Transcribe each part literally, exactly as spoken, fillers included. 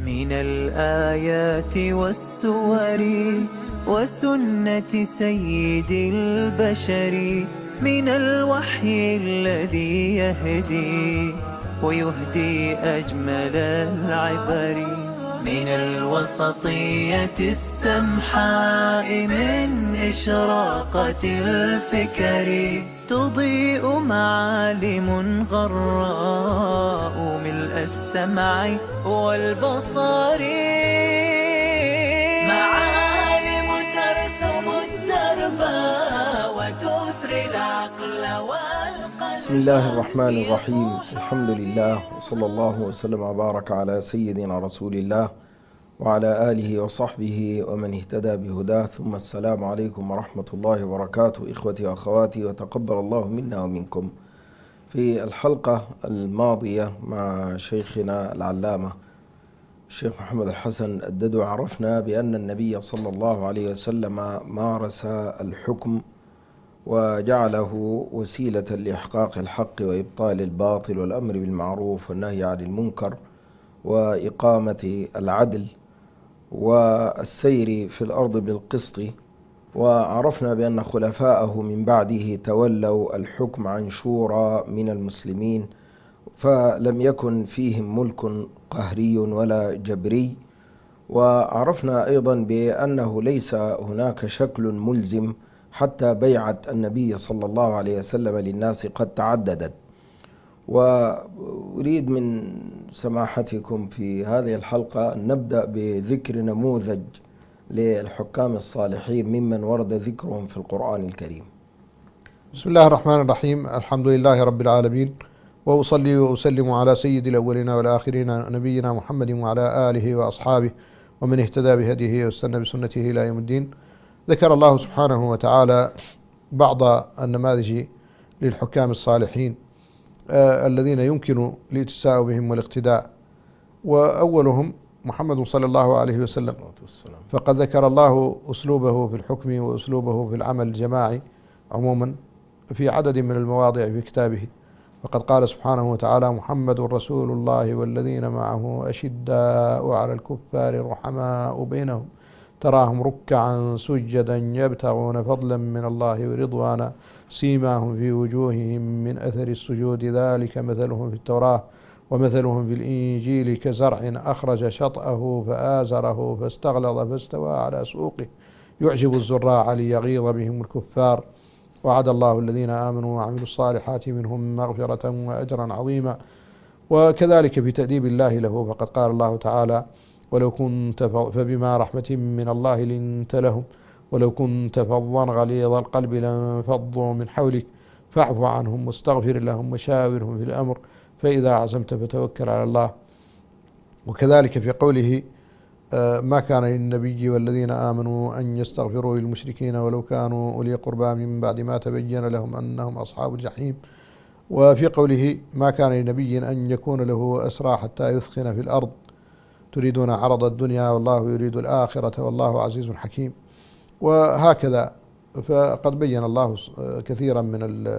من الآيات والسور وسنة سيد البشر، من الوحي الذي يهدي ويهدي أجمل العبر، من الوسطية السمحاء، من إشراقة الفكر، تضيء معالم غراء ملء السمع والبصر، معالم ترسم الدرب وتثري العقل والقلب. بسم الله الرحمن الرحيم. الحمد لله وصلى الله وسلم وبارك على سيدنا رسول الله وعلى آله وصحبه ومن اهتدى بهداه، ثم السلام عليكم ورحمة الله وبركاته. إخوتي وأخواتي، وتقبل الله منا ومنكم. في الحلقة الماضية مع شيخنا العلامة الشيخ محمد الحسن الددو عرفنا بأن النبي صلى الله عليه وسلم مارس الحكم وجعله وسيلة لإحقاق الحق وإبطال الباطل والأمر بالمعروف والنهي عن المنكر وإقامة العدل والسير في الأرض بالقسط. وعرفنا بأن خلفاءه من بعده تولوا الحكم عن شورى من المسلمين، فلم يكن فيهم ملك قهري ولا جبري. وعرفنا أيضا بأنه ليس هناك شكل ملزم، حتى بيعة النبي صلى الله عليه وسلم للناس قد تعددت. وأريد من سماحتكم في هذه الحلقة أن نبدأ بذكر نموذج للحكام الصالحين ممن ورد ذكرهم في القرآن الكريم. بسم الله الرحمن الرحيم. الحمد لله رب العالمين، وأصلي وأسلم على سيد الأولين والآخرين نبينا محمد وعلى آله وأصحابه ومن اهتدى بهديه واستنى بسنته إلى يوم الدين. ذكر الله سبحانه وتعالى بعض النماذج للحكام الصالحين آه الذين يمكن الاتساء بهم والاقتداء، وأولهم محمد صلى الله عليه وسلم. فقد ذكر الله أسلوبه في الحكم وأسلوبه في العمل الجماعي عموما في عدد من المواضع في كتابه. فقد قال سبحانه وتعالى: محمد رسول الله والذين معه أشداء على الكفار رحماء بينهم تراهم ركعا سجدا يبتغون فضلا من الله ورضوانا سيماهم في وجوههم من أثر السجود ذلك مثلهم في التوراة ومثلهم في الإنجيل كزرع أخرج شطأه فآزره فاستغلظ فاستوى على سوقه يعجب الزراع ليغيظ بهم الكفار وعد الله الذين آمنوا وعملوا الصالحات منهم مغفرة وأجرا عظيما. وكذلك في تأديب الله له، فقد قال الله تعالى: ولو كنت فبما رحمة من الله لنت لهم ولو كنت فظا غليظ القلب لانفضوا من حولك فاعف عنهم واستغفر لهم وشاورهم في الأمر فإذا عزمت فتوكل على الله. وكذلك في قوله: ما كان للنبي والذين آمنوا أن يستغفروا للمشركين ولو كانوا أولي قربى من بعد ما تبين لهم أنهم أصحاب الجحيم. وفي قوله: ما كان لنبي أن يكون له أسرى حتى يثخن في الأرض تريدون عرض الدنيا والله يريد الآخرة والله عزيز حكيم. وهكذا فقد بين الله كثيرا من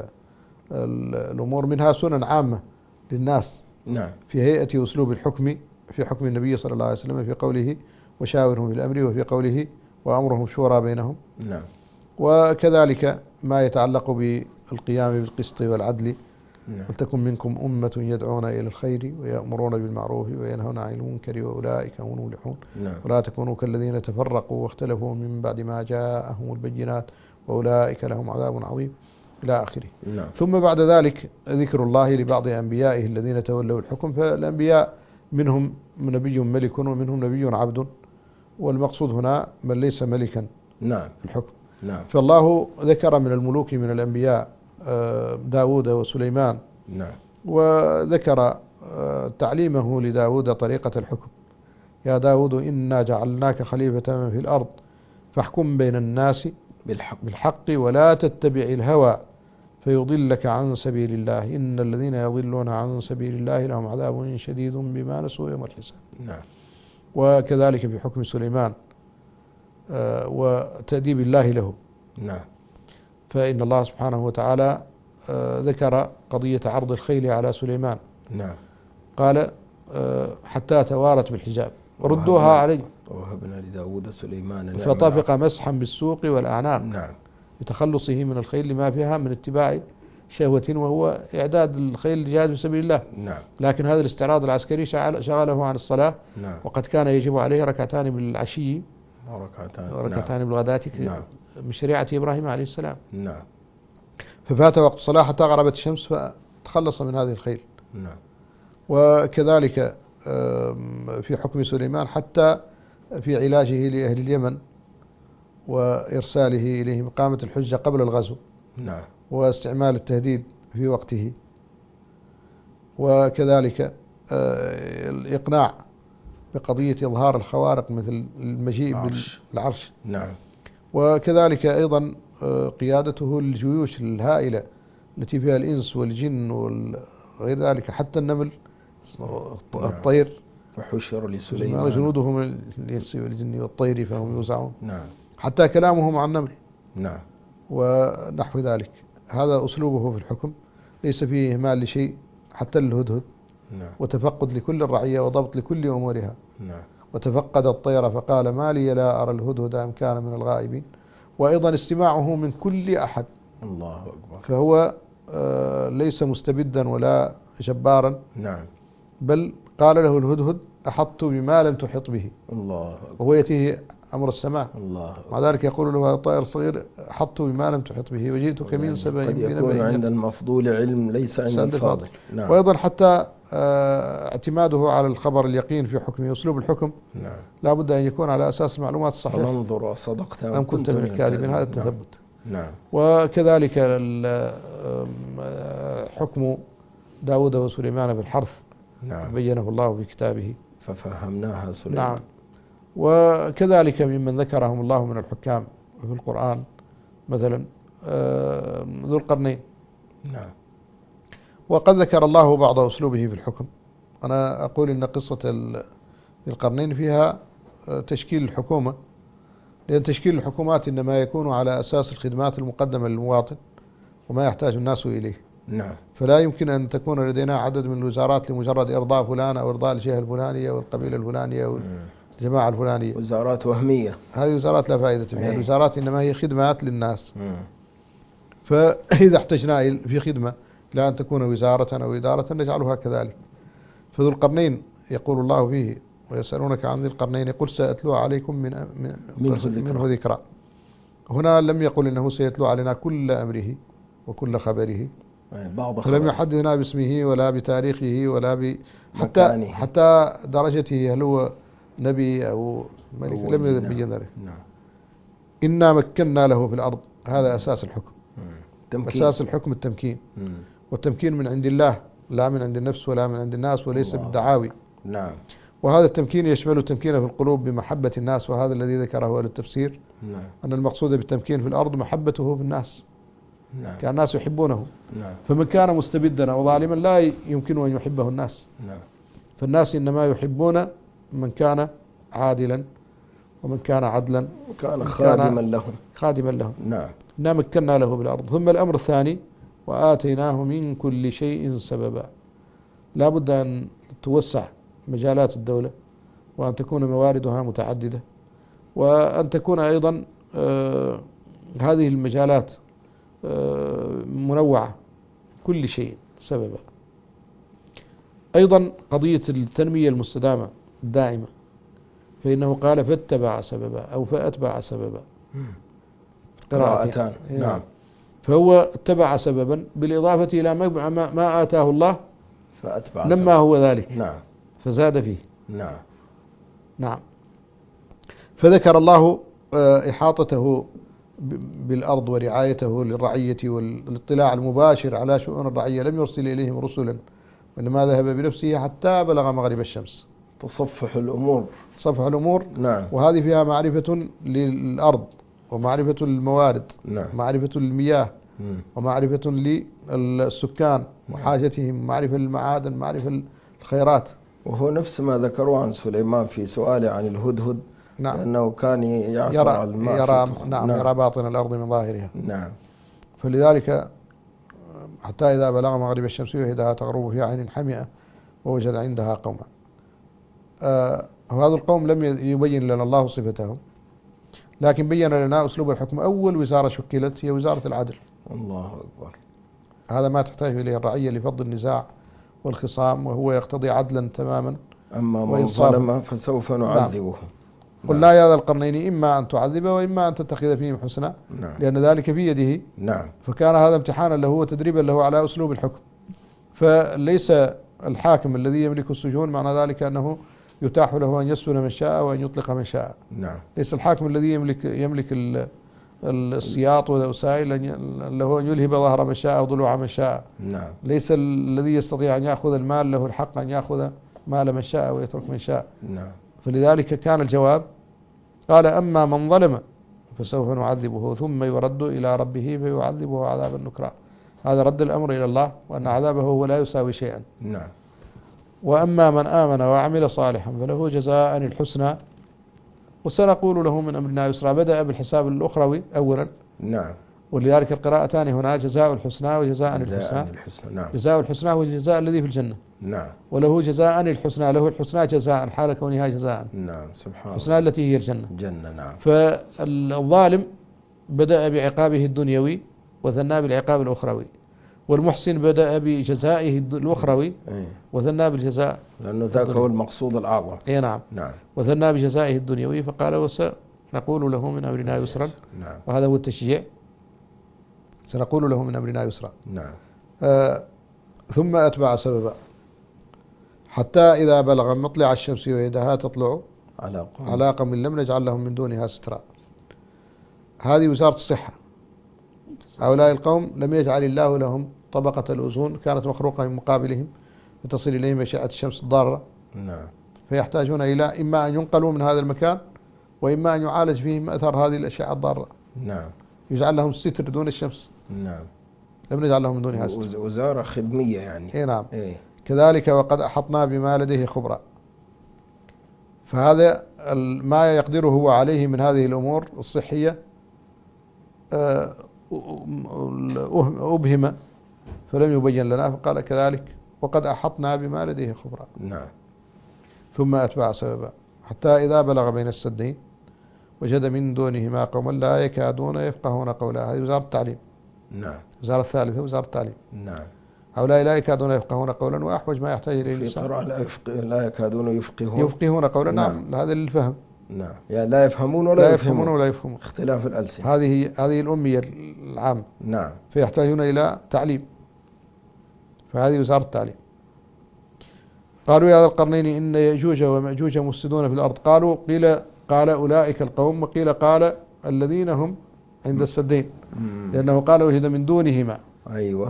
الأمور، منها سنن عامة للناس نعم. في هيئة أسلوب الحكم في حكم النبي صلى الله عليه وسلم في قوله: وشاورهم في الأمر، وفي قوله: وأمرهم شورى بينهم. نعم. وكذلك ما يتعلق بالقيام بالقسط والعدل: نعم. ولتكن منكم أمة يدعون إلى الخير ويأمرون بالمعروف وينهون عن المنكر وأولئك هم المفلحون. نعم. ولا تكونوا كالذين تفرقوا واختلفوا من بعد ما جاءهم البينات وأولئك لهم عذاب عظيم إلى آخره. نعم. ثم بعد ذلك ذكر الله لبعض أنبيائه الذين تولوا الحكم. فالأنبياء منهم نبي ملك ومنهم نبي عبد، والمقصود هنا من ليس ملكا نعم في الحكم. نعم. فالله ذكر من الملوك من الأنبياء داود وسليمان، نعم. وذكر تعليمه لداود طريقة الحكم: يا داود إنا جعلناك خليفة في الأرض فاحكم بين الناس بالحق, بالحق ولا تتبع الهوى فيضلك عن سبيل الله إن الذين يضلون عن سبيل الله لهم عذاب شديد بما نسوا يوم الحساب. نعم. وكذلك في حكم سليمان وتأديب الله له. نعم. فإن الله سبحانه وتعالى ذكر قضية عرض الخيل على سليمان. نعم. قال: حتى توارت بالحجاب. ردوها علي. ووهبنا لداود سليمان نعم فطفق مسحا بالسوق والأعناق نعم بتخلصه من الخيل لما فيها من اتباع شهوة، وهو إعداد الخيل للجهاد في سبيل الله. نعم. لكن هذا الاستعراض العسكري شغله عن الصلاة. نعم. وقد كان يجب عليه ركعتان بالعشي وركعتان وركعتان نعم. بالغداة نعم. من شريعة إبراهيم عليه السلام. نعم. ففات وقت الصلاة حتى غربت الشمس فتخلص من هذه الخيل. نعم. وكذلك في حكم سليمان حتى في علاجه لأهل اليمن وإرساله إليهم إقامة الحجة قبل الغزو. نعم. واستعمال التهديد في وقته، وكذلك الإقناع بقضية إظهار الخوارق مثل المجيء بالعرش. نعم. وكذلك أيضا قيادته للجيوش الهائلة التي فيها الإنس والجن وغير ذلك حتى النمل الطير. وحشر لسليمان جنوده من الإنس والجن والطير فهم يوزعون. نعم. حتى كلامه مع النمل. نعم. ونحو ذلك. هذا أسلوبه في الحكم، ليس فيه إهمال لشيء حتى الهدهد. نعم. وتفقد لكل الرعية وضبط لكل أمورها. نعم. وتفقد الطير فقال ما لي لا أرى الهدهد أم كان من الغائبين. وأيضا استماعه من كل أحد. الله أكبر. فهو آه ليس مستبدا ولا جبارا. نعم. بل قال له الهدهد أحطت بما لم تحط به. الله أكبر. وهو يأتيه أمر السماء. الله أكبر. مع ذلك يقول له الطائر الصغير أحطت بما لم تحط به وجئتك من سبأ قد يكون عند المفضول علم ليس عند الفاضل. نعم. وأيضا حتى آه اعتماده على الخبر اليقين في حكمه أسلوب الحكم. نعم. لا بد أن يكون على أساس معلومات صحيحة. فننظر أصدقت أم كنت من الكاذبين. هذا التثبت. نعم. وكذلك حكم داود وسليمان بالحرث. نعم. بينه الله في كتابه ففهمناها سليمان. نعم. وكذلك ممن ذكرهم الله من الحكام في القرآن مثلا ذو القرنين. نعم. وقد ذكر الله بعض أسلوبه في الحكم. أنا أقول إن قصة القرنين فيها تشكيل الحكومة، لأن تشكيل الحكومات إنما يكون على أساس الخدمات المقدمة للمواطن وما يحتاج الناس إليه. نعم. فلا يمكن أن تكون لدينا عدد من الوزارات لمجرد إرضاء فلان أو إرضاء الجهة الفلانية والقبيلة الفلانية والجماعة الفلانية. وزارات وهمية. هذه وزارات لا فائدة فيها. الوزارات إنما هي خدمات للناس. مم. فإذا احتجنا في خدمة لا أن تكون وزارة أو إدارة نجعلها كذلك. فذو القرنين يقول الله فيه ويسألونك عن ذي القرنين قل سأتلو عليكم من من منه, منه ذكرى. هنا لم يقل إنه سيتلو علينا كل أمره وكل خبره. بعض فلم يحدثنا باسمه ولا بتاريخه ولا ب حتى حتى درجته هل هو نبي أو ملك لم يبين ذلك. نعم. إنا مكنا له في الأرض. هذا أساس الحكم. تمكين. أساس الحكم التمكين. مم. والتمكين من عند الله لا من عند النفس ولا من عند الناس وليس الله. بالدعاوي. نعم. وهذا التمكين يشمل التمكين في القلوب بمحبة الناس، وهذا الذي ذكره أهل التفسير. نعم. أن المقصود بالتمكين في الأرض محبته في الناس. نعم. كان الناس يحبونه. نعم. فمن كان مستبدا أو ظالما لا يمكن أن يحبه الناس. نعم. إنما يحبون من كان عادلا ومن كان عدلا وكان خادما لهم خادما لهم. نعم. إنا مكنا له بالأرض. ثم الأمر الثاني وآتيناه من كل شيء سببا. لا بد أن توسع مجالات الدولة وأن تكون مواردها متعددة وأن تكون أيضا آه هذه المجالات آه منوعة كل شيء سببا. أيضا قضية التنمية المستدامة الدائمة، فإنه قال فاتبع سببا أو فأتبع سببا قراءتان. نعم. فهو اتبع سببا بالإضافة إلى ما, ما آتاه الله فأتبع لما سببا. هو ذلك. نعم. فزاد فيه. نعم. نعم. فذكر الله إحاطته بالأرض ورعايته للرعية والاطلاع المباشر على شؤون الرعية. لم يرسل إليهم رسلا وإنما ذهب بنفسه حتى بلغ مغرب الشمس. تصفح الأمور. تصفح الأمور. نعم. وهذه فيها معرفة للأرض ومعرفة الموارد. نعم. معرفة المياه. مم. ومعرفة للسكان وحاجتهم، معرفة المعادن، معرفة الخيرات. وهو نفس ما ذكروا عن سليمان في سؤاله عن الهدهد. نعم. أنه كان يعثر يرى, على الماء يرى, نعم. نعم. يرى باطن الأرض من ظاهرها. نعم. فلذلك حتى إذا بلغ مغرب الشمس وجدها تغرب في عين حمئة ووجد عندها قوما. آه وهذا القوم لم يبين لنا الله صفتهم، لكن بين لنا أسلوب الحكم. أول وزارة شكلت هي وزارة العدل. الله أكبر. هذا ما تحتاج إليه الرعية لفض النزاع والخصام، وهو يقتضي عدلا تماما. أما من ظلم فسوف نعذبه. نعم. قلنا يا ذا القرنين إما أن تعذبه وإما أن تتخذ فيهم حسنا. نعم. لأن ذلك في يده. نعم. فكان هذا امتحانا له وتدريبا له على أسلوب الحكم. فليس الحاكم الذي يملك السجون معنى ذلك أنه يتاح له أن يسجن من شاء وأن يطلق من شاء. نعم. ليس الحاكم الذي يملك يملك السياط والوسائل له أن يلهب ظهر من شاء وضلوع من شاء. نعم. ليس الذي يستطيع أن يأخذ المال له الحق أن يأخذ مال من شاء ويترك من شاء. نعم. فلذلك كان الجواب قال أما من ظلم فسوف نعذبه ثم يرد إلى ربه فيعذبه عذابا نكرا. هذا رد الأمر إلى الله وأن عذابه هو لا يساوي شيئا. نعم. وأما من آمن وعمل صالحا فله جزاء الحسنى وسنقول له من أمرنا يسرا. بدأ بالحساب الأخروي أولا. نعم. ولذلك القراءتان هنا جزاء الحسنى وجزاء الحسنى. الحسنى. نعم. جزاء الحسنى هو الجزاء الذي في الجنة. نعم. وله جزاء الحسنى، له الحسنى جزاء حال كونها جزاء. نعم. سبحان الله. الحسنى التي هي الجنة. جنة. نعم. فالظالم بدأ بعقابه الدنيوي وثنى بالعقاب الأخروي، والمحسن بدأ بجزائه الأخروي إيه؟ وثنى بالجزاء لأنه ذاك هو المقصود الأعظم. إيه نعم. نعم. وثنى بجزائه الدنيوي فقال وسنقول له من أمرنا يسرا. نعم. وهذا هو التشجيع، سنقول له من أمرنا يسرا. نعم. آه ثم أتبع سببا حتى إذا بلغ مطلع الشمس ويدها تطلع على قوم, على قوم لم نجعل لهم من دونها سترا. هذه وزارة الصحة. هؤلاء القوم لم يجعل الله لهم طبقة الأوزون، كانت مخروقة من مقابلهم لتصل إليهم أشعة الشمس الضارة. نعم. فيحتاجون إلى إما أن ينقلوا من هذا المكان وإما أن يعالج فيهم أثر هذه الأشعة الضارة. نعم. يجعل لهم ستر دون الشمس. نعم. لم نجعل لهم من دونها ستر. وزارة خدمية يعني. إيه نعم. إيه. كذلك وقد أحطنا بما لديه خبرا. فهذا ما يقدره هو عليه من هذه الأمور الصحية أبهم فلم يبين لنا، فقال كذلك وقد أحطنا بما لديه خبرا. نعم. ثم أتبع سببا حتى إذا بلغ بين السدين وجد من دونهما قوما لا يكادون يفقهون قولا. هذه وزارة التعليم. نعم. وزارة الثالثة وزارة التعليم. نعم. هؤلاء لا يكادون يفقهون قولا، وأحوج ما يحتاج إليه في قراءة لا, يفق... لا يكادون يفقهون يفقهون قولا. نعم. نعم. هذا للفهم. نعم. يعني لا يفهمون ولا لا يفهمون, يفهمون ولا يفهمون. اختلاف الألسنة. هذه هذه الأمية العامة. نعم. فيحتاجون إلى تعليم. فهذه وزارة التعليم. قالوا يا ذا القرنين إن يأجوج ومأجوج مفسدون في الأرض. قالوا قيل قال أولئك القوم، وقيل قال الذين هم عند السدين، لأنه قال وجد من دونهما. أيوة.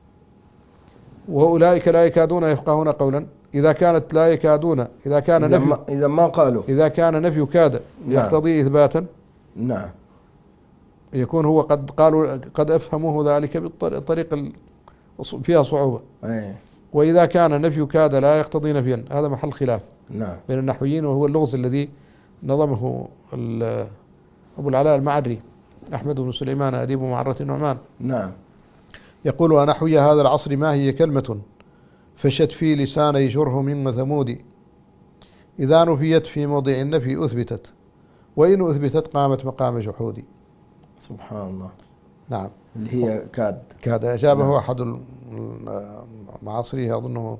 وأولئك لا يكادون يفقهون قولا. إذا كانت لا يكادون إذا كان إذا نفي ما, إذا ما قالوا إذا كان نفي كاد يقتضي إثباتا. نعم. يكون هو قد قالوا قد أفهموه ذلك بالطريقة فيها صعوبة. أيه. وإذا كان نفي كاد لا يقتضي نفيا. هذا محل خلاف نعم. بين النحويين، وهو اللغز الذي نظمه أبو العلاء المعري أحمد بن سليمان أديب معرة النعمان. نعم. يقول ونحوي هذا العصر ما هي كلمة فشت في لساني جرهم وثمود إذا نفيت في موضع النفي أثبتت وإن أثبتت قامت مقام جحودي. سبحان الله. نعم. اللي هي كاد. كاد أجابه نعم. أحد المعاصريه أظنه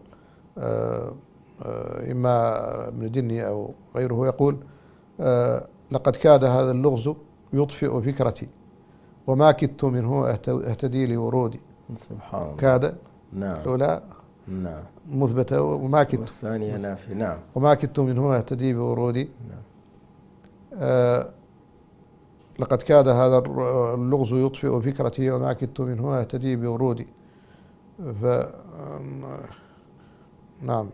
إما ابن دني أو غيره يقول لقد كاد هذا اللغز يطفئ فكرتي وما كدت منه أهتدي لورودي. سبحان الله. كاد. نعم. الأولى نعم. مثبتة وما كدت. والثانية نافي. نعم. وما كدت منه أهتدي بورودي. نعم. آه لقد كاد هذا اللغز يطفئ فكرتي وما كدت منه أهتدي بورودي. ف نعم.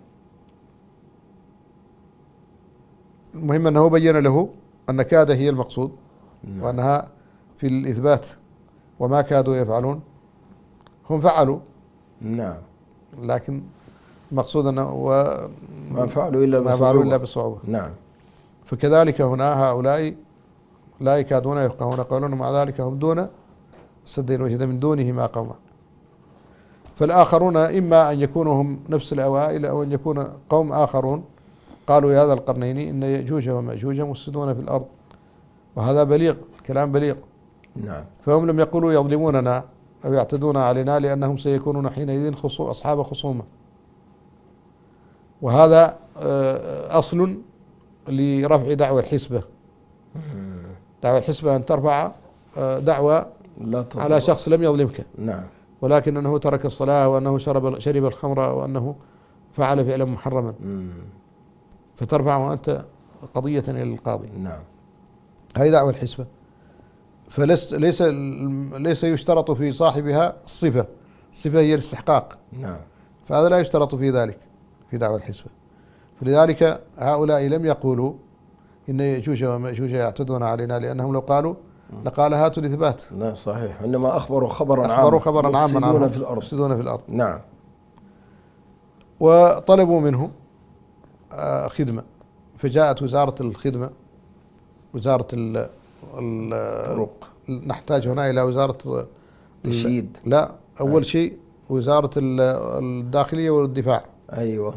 المهم أنه بين له أن كاد هي المقصود. نعم. وأنها في الإثبات وما كادوا يفعلون هم فعلوا. نعم. لكن المقصود أنه ما فعلوا إلا ما فعلوا إلا بصعوبة. نعم. فكذلك هنا هؤلاء لا يكادون يفقهون قولا ومع ذلك هم دون السدين وجد من دونهما قوما. فالآخرون إما أن يكونوا هم نفس الأوائل أو أن يكون قوم آخرون قالوا يا ذا القرنين إن يأجوج ومأجوج مفسدون في الأرض، وهذا بليغ، الكلام بليغ. نعم. فهم لم يقولوا يظلموننا أو يعتدون علينا لأنهم سيكونون حينئذ خصو أصحاب خصومة. وهذا أصل لرفع دعوى الحسبة. دعوى الحسبة أن ترفع دعوى على شخص لم يظلمك، نعم، ولكن أنه ترك الصلاة وأنه شرب شرب الخمر وأنه فعل فعلا محرما، فترفع أنت قضية إلى القاضي. نعم. هذه دعوى الحسبة. فليس ليس ليس يشترط في صاحبها الصفة، الصفة هي الاستحقاق. نعم. فهذا لا يشترط في ذلك في دعوى الحسبة. فلذلك هؤلاء لم يقولوا إن يأجوج ومأجوج يعتدون علينا، لأنهم لو قالوا لقال هاتوا الإثبات. نعم صحيح، إنما أخبروا خبرا عاما، أخبروا خبرا عاما يفسدون في الأرض، يفسدون في الأرض. نعم. وطلبوا منه خدمة، فجاءت وزارة الخدمة، وزارة ال الرق. نحتاج هنا إلى وزارة تشييد. لا، أول شيء وزارة الداخلية والدفاع. أيوة.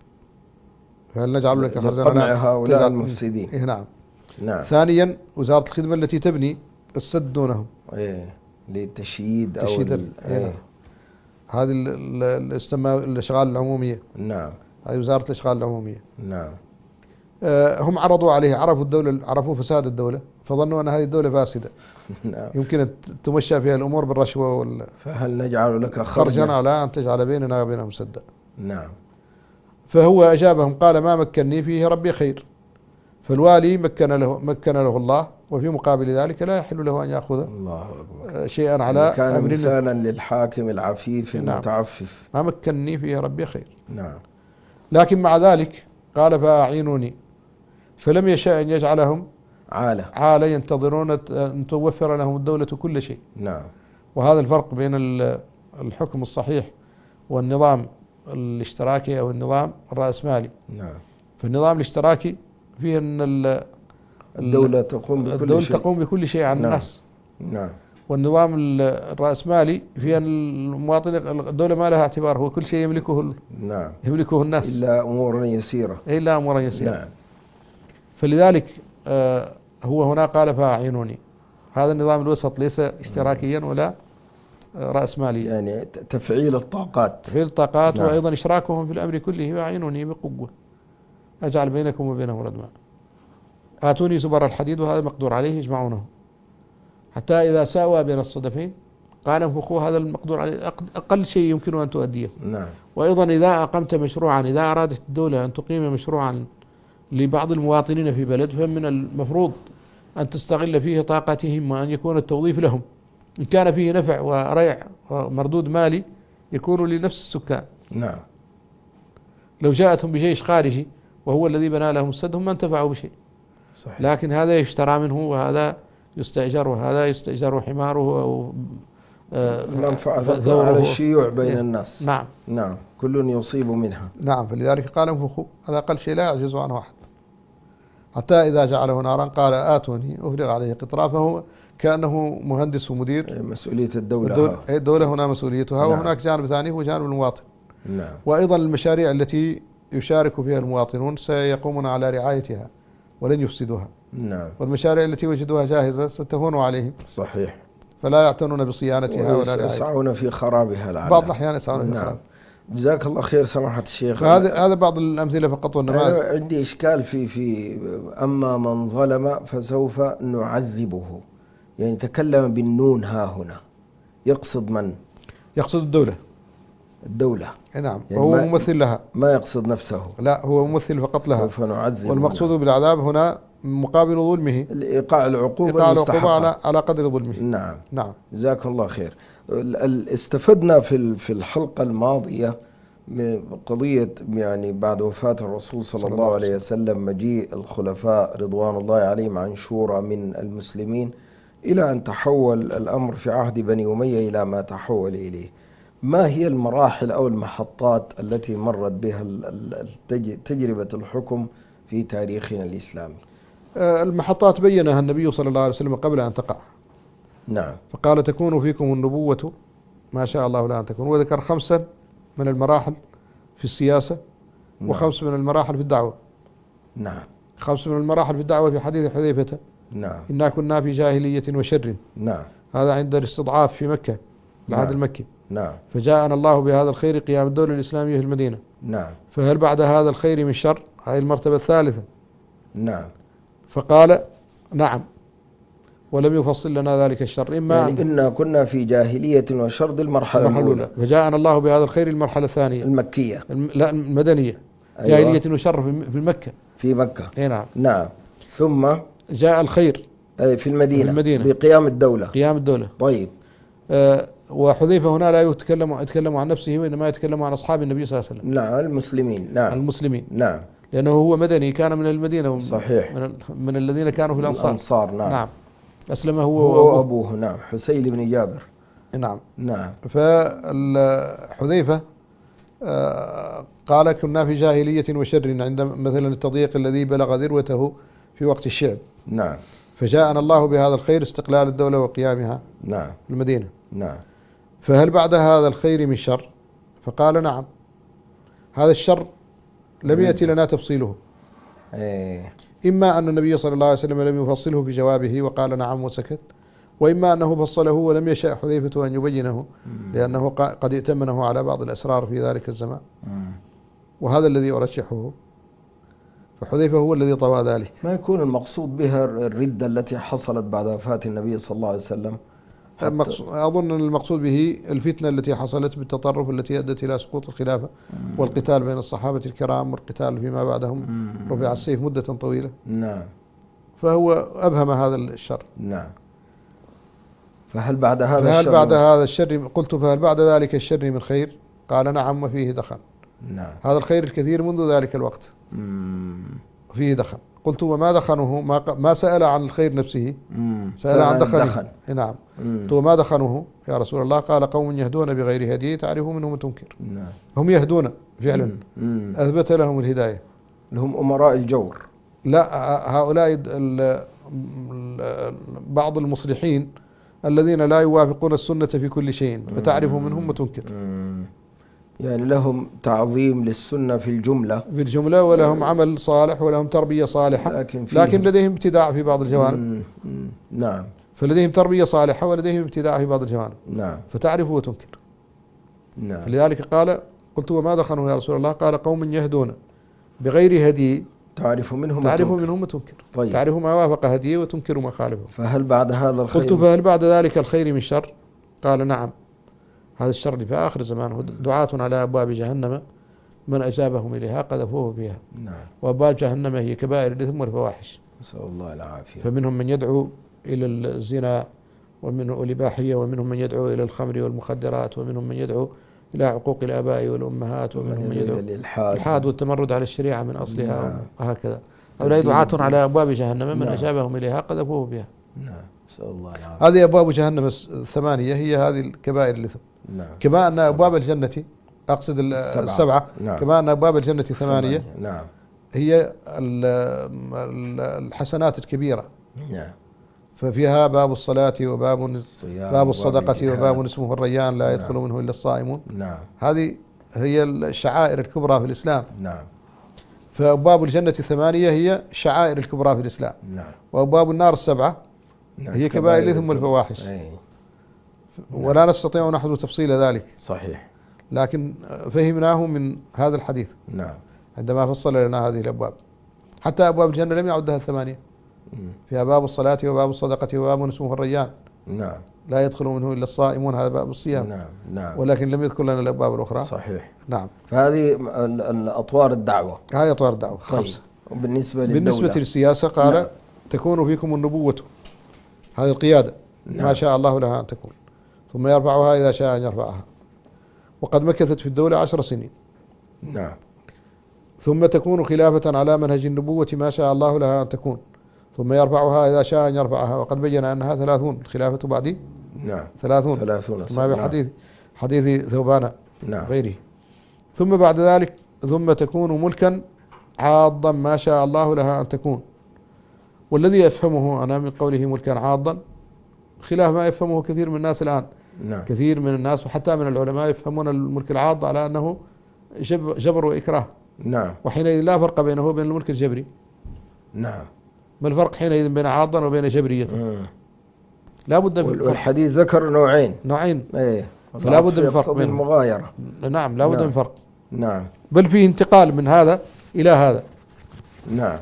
فهل نجعل لك خرجنا هؤلاء المفسدين. إيه نعم. نعم. ثانيا وزارة الخدمة التي تبني السد دونهم. إيه، للتشييد أو تشييد ال... إيه. هذه الأشغال العمومية. نعم. هذه وزارة الأشغال العمومية. نعم. آه هم عرضوا عليه، عرفوا الدولة، عرفوا فساد الدولة، فظنوا أن هذه الدولة فاسدة. نعم. يمكن أن تمشى فيها الأمور بالرشوة وال... فهل نجعل لك خرجا على أن تجعل بيننا وبينهم سدا. نعم. فهو أجابهم قال ما مكنني فيه ربي خير. فالوالي مكن له مكن له الله، وفي مقابل ذلك لا يحل له أن يأخذ الله أكبر شيئا على كان مثالا للحاكم العفيف المتعفف. نعم. ما مكنني فيه ربي خير. نعم. لكن مع ذلك قال فأعينوني، فلم يشاء أن يجعلهم عالة عالة ينتظرون أن توفر لهم الدولة كل شيء. نعم. وهذا الفرق بين الحكم الصحيح والنظام الاشتراكي أو النظام الرأسمالي. نعم. فالنظام الاشتراكي فيه أن الدولة تقوم بكل الدولة شيء تقوم بكل شيء عن نعم. الناس. نعم. والنظام الرأسمالي فيه أن المواطن الدولة ما لها اعتبار، هو كل شيء يملكه نعم. يملكه الناس إلا أمورا يسيرة إلا أمورا يسيرة. نعم. فلذلك آه هو هنا قال فأعينوني. هذا النظام الوسط ليس اشتراكيا ولا رأسماليا، يعني تفعيل الطاقات تفعيل الطاقات. نعم. وأيضا إشراكهم في الأمر كله. وأعينوني بقوة أجعل بينكم وبينهم ردما، آتوني زبر الحديد وهذا مقدور عليه يجمعونه، حتى إذا ساوى بين الصدفين قال انفخوا هذا المقدور عليه، أقل شيء يمكن أن تؤديه. نعم. وأيضا إذا أقمت مشروعا، إذا أرادت الدولة أن تقيم مشروعا لبعض المواطنين في بلد، فمن المفروض أن تستغل فيه طاقتهم وأن يكون التوظيف لهم، إن كان فيه نفع وريع ومردود مالي يكون لنفس السكان. نعم. لو جاءتهم بجيش خارجي وهو الذي بنى لهم السد هم ما انتفعوا بشيء. صحيح. لكن هذا يشترى منه وهذا يستأجر وهذا يستأجر حماره أو منفعة على الشيوع بين الناس. نعم. نعم. كل يصيب منها. نعم. فلذلك قال انفخوا، هذا أقل شيء لا يعجز عنه أحد. حتى إذا جعله نارا قال آتوني أفرغ عليه قطرا، فهو كأنه مهندس ومدير. مسؤولية الدولة. الدولة, الدولة هنا مسؤوليتها. نعم. وهناك جانب ثاني هو جانب المواطن. نعم. وأيضا المشاريع التي يشارك فيها المواطنون سيقومون على رعايتها ولن يفسدوها. نعم. والمشاريع التي وجدوها جاهزة ستهون عليهم. صحيح. فلا يعتنون بصيانتها ولا رعايتها، يسعون في خرابها العالم. بعض الأحيان يسعون في نعم. خرابها. جزاك الله خير سماحة الشيخ. هذا هذا بعض الأمثلة فقط والنماذج. عندي إشكال في في أما من ظلم فسوف نعذبه، يعني تكلم بالنون ها هنا، يقصد من؟ يقصد الدولة. الدولة. نعم. يعني وهو ممثل لها، ما يقصد نفسه. لا، هو ممثل فقط لها. سوف نعذبه. والمقصود بالعذاب هنا مقابل ظلمه، إيقاع العقوبة إيقاع العقوبة على على قدر ظلمه. نعم. نعم. جزاك الله خير. استفدنا في في الحلقة الماضية من قضية يعني بعد وفاة الرسول صلى الله عليه وسلم مجيء الخلفاء رضوان الله عليهم عن شورى من المسلمين إلى أن تحول الأمر في عهد بني أمية إلى ما تحول إليه. ما هي المراحل أو المحطات التي مرت بها تجربة الحكم في تاريخنا الإسلامي؟ المحطات بينها النبي صلى الله عليه وسلم قبل أن تقع. نعم. فقال تكون فيكم النبوة ما شاء الله لا أن تكون، وذكر خمسا من المراحل في السياسة. نعم. وخمس من المراحل في الدعوة. نعم. خمس من المراحل في الدعوة في حديث حذيفة. نعم. إنا كنا في جاهلية وشر. نعم. هذا عند الاستضعاف في مكة العهد نعم. المكي. نعم. فجاءنا الله بهذا الخير قيام الدولة الإسلامية في المدينة. نعم. فهل بعد هذا الخير من شر؟ هذه المرتبة الثالثة. نعم. فقال نعم، ولم يفصل لنا ذلك الشر. إما يعني إنا كنا في جاهلية وشر المرحلة الأولى. فجاءنا الله بهذا الخير المرحلة الثانية المكية. الم... لا المدنية. أيوة. جاهلية وشر في مكة. في مكة. اي نعم. نعم. ثم جاء الخير أي في المدينة. في المدينة بقيام الدولة. قيام الدولة. طيب. آه وحذيفة هنا لا يتكلم يتكلم عن نفسه، وإنما يتكلم عن أصحاب النبي صلى الله عليه وسلم. نعم. المسلمين. نعم. المسلمين. نعم. لأنه هو مدني، كان من المدينة. صحيح. من, من الذين كانوا في الأنصار. الأنصار. نعم. نعم. أسلم هو, هو وأبوه. نعم. حسين بن جابر. نعم. نعم. فحذيفة قال كنا في جاهلية وشر، عند مثلا التضييق الذي بلغ ذروته في وقت الشعب. نعم. فجاءنا الله بهذا الخير استقلال الدولة وقيامها. نعم. في المدينة. نعم. فهل بعد هذا الخير من شر؟ فقال نعم. هذا الشر لم يأتي لنا تفصيله. ايه. إما أن النبي صلى الله عليه وسلم لم يفصله بجوابه وقال نعم وسكت، وإما أنه فصله ولم يشاء حذيفة أن يبينه، لأنه قد ائتمنه على بعض الأسرار في ذلك الزمان. وهذا الذي أرشحه، فحذيفة هو الذي طوى ذلك. ما يكون المقصود بها الردة التي حصلت بعد وفاة النبي صلى الله عليه وسلم؟ أظن أن المقصود به الفتنة التي حصلت بالتطرف التي أدت إلى سقوط الخلافة والقتال بين الصحابة الكرام والقتال فيما بعدهم. رفع السيف مدة طويلة. نعم. فهو أبهم هذا الشر. نعم. فهل بعد هذا فهل الشر بعد هذا الشر قلت فهل بعد ذلك الشر من خير؟ قال نعم وفيه دخل. نعم. هذا الخير الكثير منذ ذلك الوقت. مم. فيه دخل. قلت وما دخنه؟ ما, ما سأل عن الخير نفسه. مم. سأل عن دخنه. دخن. نعم. قلت وما دخنه يا رسول الله؟ قال قوم يهدون بغير هدي تعرف منهم تنكر. نعم. هم يهدون فعلا. مم. أثبت لهم الهداية. لهم أمراء الجور. لا، هؤلاء ال ال بعض المصلحين الذين لا يوافقون السنة في كل شيء، فتعرف منهم وتنكر. يعني لهم تعظيم للسنة في الجملة في الجملة، ولهم عمل صالح ولهم تربية صالحة، لكن, لكن لديهم ابتداع في بعض الجوانب. نعم. فلديهم تربية صالحة ولديهم ابتداع في بعض الجوانب. نعم. فتعرف وتنكر. نعم. لذلك قال قلت وما دخنوا يا رسول الله؟ قال قوم يهدون بغير هدي تعرف منهم تعرف وتنكر. منهم وتنكر. طيب. تعرف ما وافق هديه وتنكر ما خالفه. فهل بعد هذا الخير؟ قلت فهل بعد ذلك الخير من شر؟ قال نعم. هذا الشر اللي في آخر الزمان دعاة على أبواب جهنم من أجابهم إليها قذفوه فيها. نعم. وأبواب جهنم هي كبائر الإثم والفواحش. نسأل الله العافية. فمنهم من يدعو إلى الزنا، ومنهم الإباحية، ومنهم من يدعو إلى الخمر والمخدرات، ومنهم من يدعو إلى عقوق الآباء والأمهات، ومنهم من يدعو الإلحاد والتمرد على الشريعة من أصلها. نعم. وهكذا هؤلاء دعاة على أبواب جهنم من نعم. أجابهم إليها قذفوه بها. نعم. نسأل الله العافية. هذه أبواب جهنم الثمانية هي هذه الكبائر الإثم. نعم. كما أن أبواب الجنة أقصد السبعة, السبعة. نعم. كما أن أبواب الجنة ثمانية. نعم. هي الحسنات الكبيرة. نعم. ففيها باب الصلاة وباب الصيام باب الصدقة وباب اسمه الريان لا يدخل نعم. منه إلا الصائمون. نعم. هذه هي الشعائر الكبرى في الإسلام. نعم. فأبواب الجنة الثمانية هي شعائر الكبرى في الإسلام. نعم. وأبواب النار السبعة نعم. هي كبائر الإثم والفواحش. أي. ولا نعم. نستطيع نحن تفصيل ذلك. صحيح. لكن فهمناه من هذا الحديث. نعم. عندما فصل لنا هذه الأبواب. حتى أبواب الجنة لم يعدها الثمانية. مم. فيها باب الصلاة وباب الصدقة وباب اسمه الريان. نعم. لا يدخل منه إلا الصائمون، هذا باب الصيام. نعم. نعم. ولكن لم يذكر لنا الأبواب الأخرى. صحيح. نعم. فهذه الأطوار الدعوة. هذه أطوار الدعوة. طيب. وبالنسبة للدولة. بالنسبة للسياسة قال نعم. تكون فيكم النبوة، هذه القيادة. نعم. ما شاء الله لها أن تكون، ثم يرفعها إذا شاء أن يرفعها. وقد مكثت في الدولة عشر سنين. نعم. ثم تكون خلافة على منهج النبوة ما شاء الله لها أن تكون، ثم يرفعها إذا شاء أن يرفعها. وقد بين أنها ثلاثون الخلافة بعدي. نعم. ثلاثون ثلاثون ما بحديث حديث ثوبان نعم. غيره. ثم بعد ذلك ثم تكون ملكا عاضا ما شاء الله لها أن تكون. والذي يفهمه أنا من قوله ملكا عاضا خلاف ما يفهمه كثير من الناس الآن. نعم. كثير من الناس وحتى من العلماء يفهمون الملك العاض على أنه جبر وإكراه. نعم. وحينئذ لا فرق بينه وبين الملك الجبري. نعم. ما الفرق حينئذ بين عاضا وبين جبرية؟ مم. لا بد من فرق. والحديث ذكر نوعين. نوعين. ايه. فلا بد من فرق بينهم. المغايرة. نعم لا بد نعم. من فرق. نعم. بل فيه انتقال من هذا إلى هذا. نعم.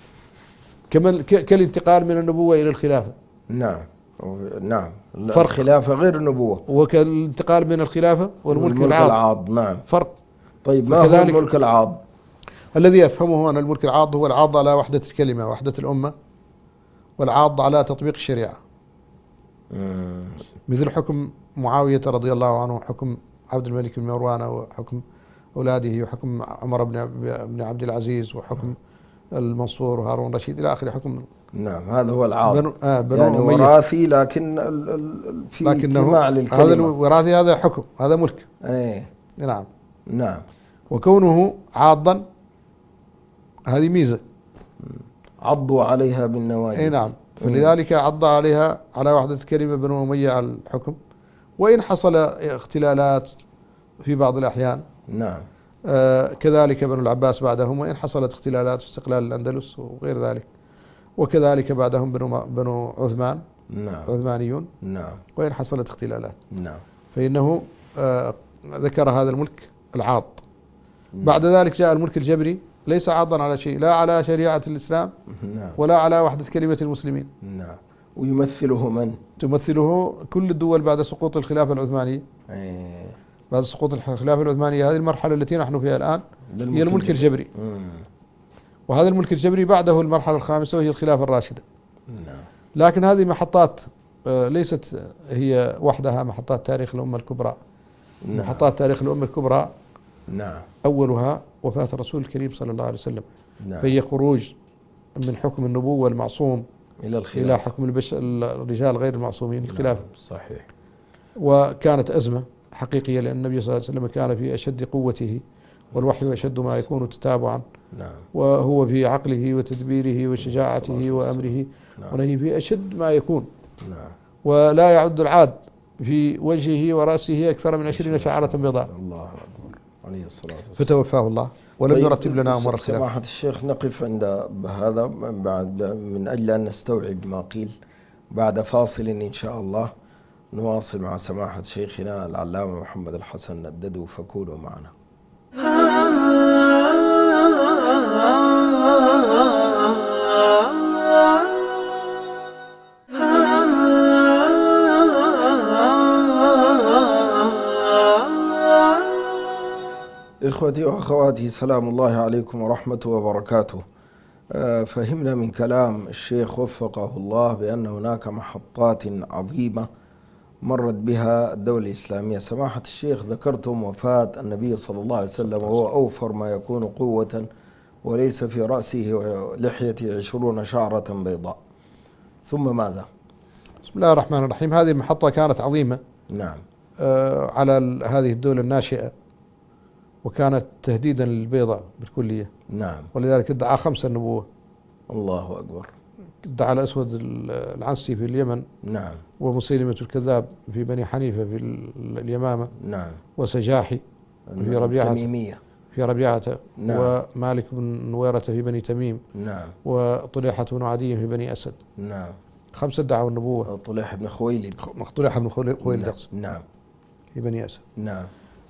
كما كالانتقال من النبوة إلى الخلافة. نعم. نعم. فرق. الخلافة غير النبوة. وكالانتقال من الخلافة والملك العاض. العاض. نعم. فرق. طيب ما هو الملك العاض؟ الذي أفهمه أن الملك العاض هو العاض على وحدة الكلمة وحدة الأمة، والعاض على تطبيق الشريعة. مم. مثل حكم معاوية رضي الله عنه، وحكم عبد الملك بن مروان، وحكم أولاده، وحكم عمر بن عبد العزيز، وحكم المنصور وهارون الرشيد إلى آخر حكم. نعم هذا هو العاض. بنو آه بنو يعني وراثي، لكن ال ال في اجتماع للكلمة. هذا الوراثي هذا حكم، هذا ملك. ايه. نعم. نعم. وكونه عاضا هذه ميزة. عضوا عليها بالنواجذ. اي نعم. فلذلك عض عليها على وحدة الكلمة بنو أمية على الحكم، وإن حصل اختلالات في بعض الأحيان. نعم. آه كذلك بنو العباس بعدهم، وإن حصلت اختلالات في استقلال الأندلس وغير ذلك. وكذلك بعدهم بنو بنو عثمان. نعم. عثمانيون. نعم. وإن حصلت اختلالات. نعم. فإنه آه ذكر هذا الملك العاض. نعم. بعد ذلك جاء الملك الجبري، ليس عاضا على شيء، لا على شريعة الإسلام. نعم. ولا على وحدة كلمة المسلمين. نعم. ويمثله من؟ تمثله كل الدول بعد سقوط الخلافة العثمانية. ايه. بعد سقوط الخلافة العثمانية، هذه المرحلة التي نحن فيها الآن هي الملك الجبري. مم. وهذا الملك الجبري بعده المرحلة الخامسة وهي الخلافة الراشدة. نعم. لكن هذه محطات ليست هي وحدها محطات تاريخ الأمة الكبرى. نعم. محطات تاريخ الأمة الكبرى. نعم. أولها وفاة الرسول الكريم صلى الله عليه وسلم. نعم. فهي خروج من حكم النبوة المعصوم إلى الخلافة، إلى حكم البش... الرجال غير المعصومين الخلافة. نعم. صحيح. وكانت أزمة حقيقية، لأن النبي صلى الله عليه وسلم كان في أشد قوته، والوحي أشد ما يكون تتابعا. نعم. وهو في عقله وتدبيره وشجاعته وأمره. نعم. ونهي في أشد ما يكون. نعم. ولا يعد العاد في وجهه ورأسه أكثر من عشرين شعرة بيضاء. الله أكبر عليه الصلاة والسلام. فتوفاه الله ولم طيب يرتب لنا أمر الخلافة. سماحة الشيخ نقف عند هذا بعد من أجل أن نستوعب ما قيل. بعد فاصل إن شاء الله نواصل مع سماحة شيخنا العلامة محمد الحسن الددو، فكونوا معنا. إخوتي وأخواتي، سلام الله عليكم ورحمة وبركاته. فهمنا من كلام الشيخ وفقه الله بأن هناك محطات عظيمة مرت بها الدولة الإسلامية. سماحة الشيخ ذكرتم وفاة النبي صلى الله عليه وسلم وهو أوفر ما يكون قوة، وليس في رأسه ولحيته عشرون شعرة بيضاء، ثم ماذا؟ بسم الله الرحمن الرحيم. هذه المحطة كانت عظيمة. نعم. آه على هذه الدولة الناشئة، وكانت تهديدا للبيضة بالكلية. نعم. ولذلك ادعى خمسة النبوة. الله أكبر. ادعى الأسود العنسي في اليمن. نعم. ومسيلمة الكذاب في بني حنيفة في اليمامة. نعم. وسجاحي في ربيعة تميمية في ربيعة. نعم. ومالك بن نويرة في بني تميم. نعم. وطليحة بن عدي في بني أسد. نعم. خمسة دعوا النبوة. طليحة بن خويلد. طليحة بن خويلد نعم. في بني أسد. نعم.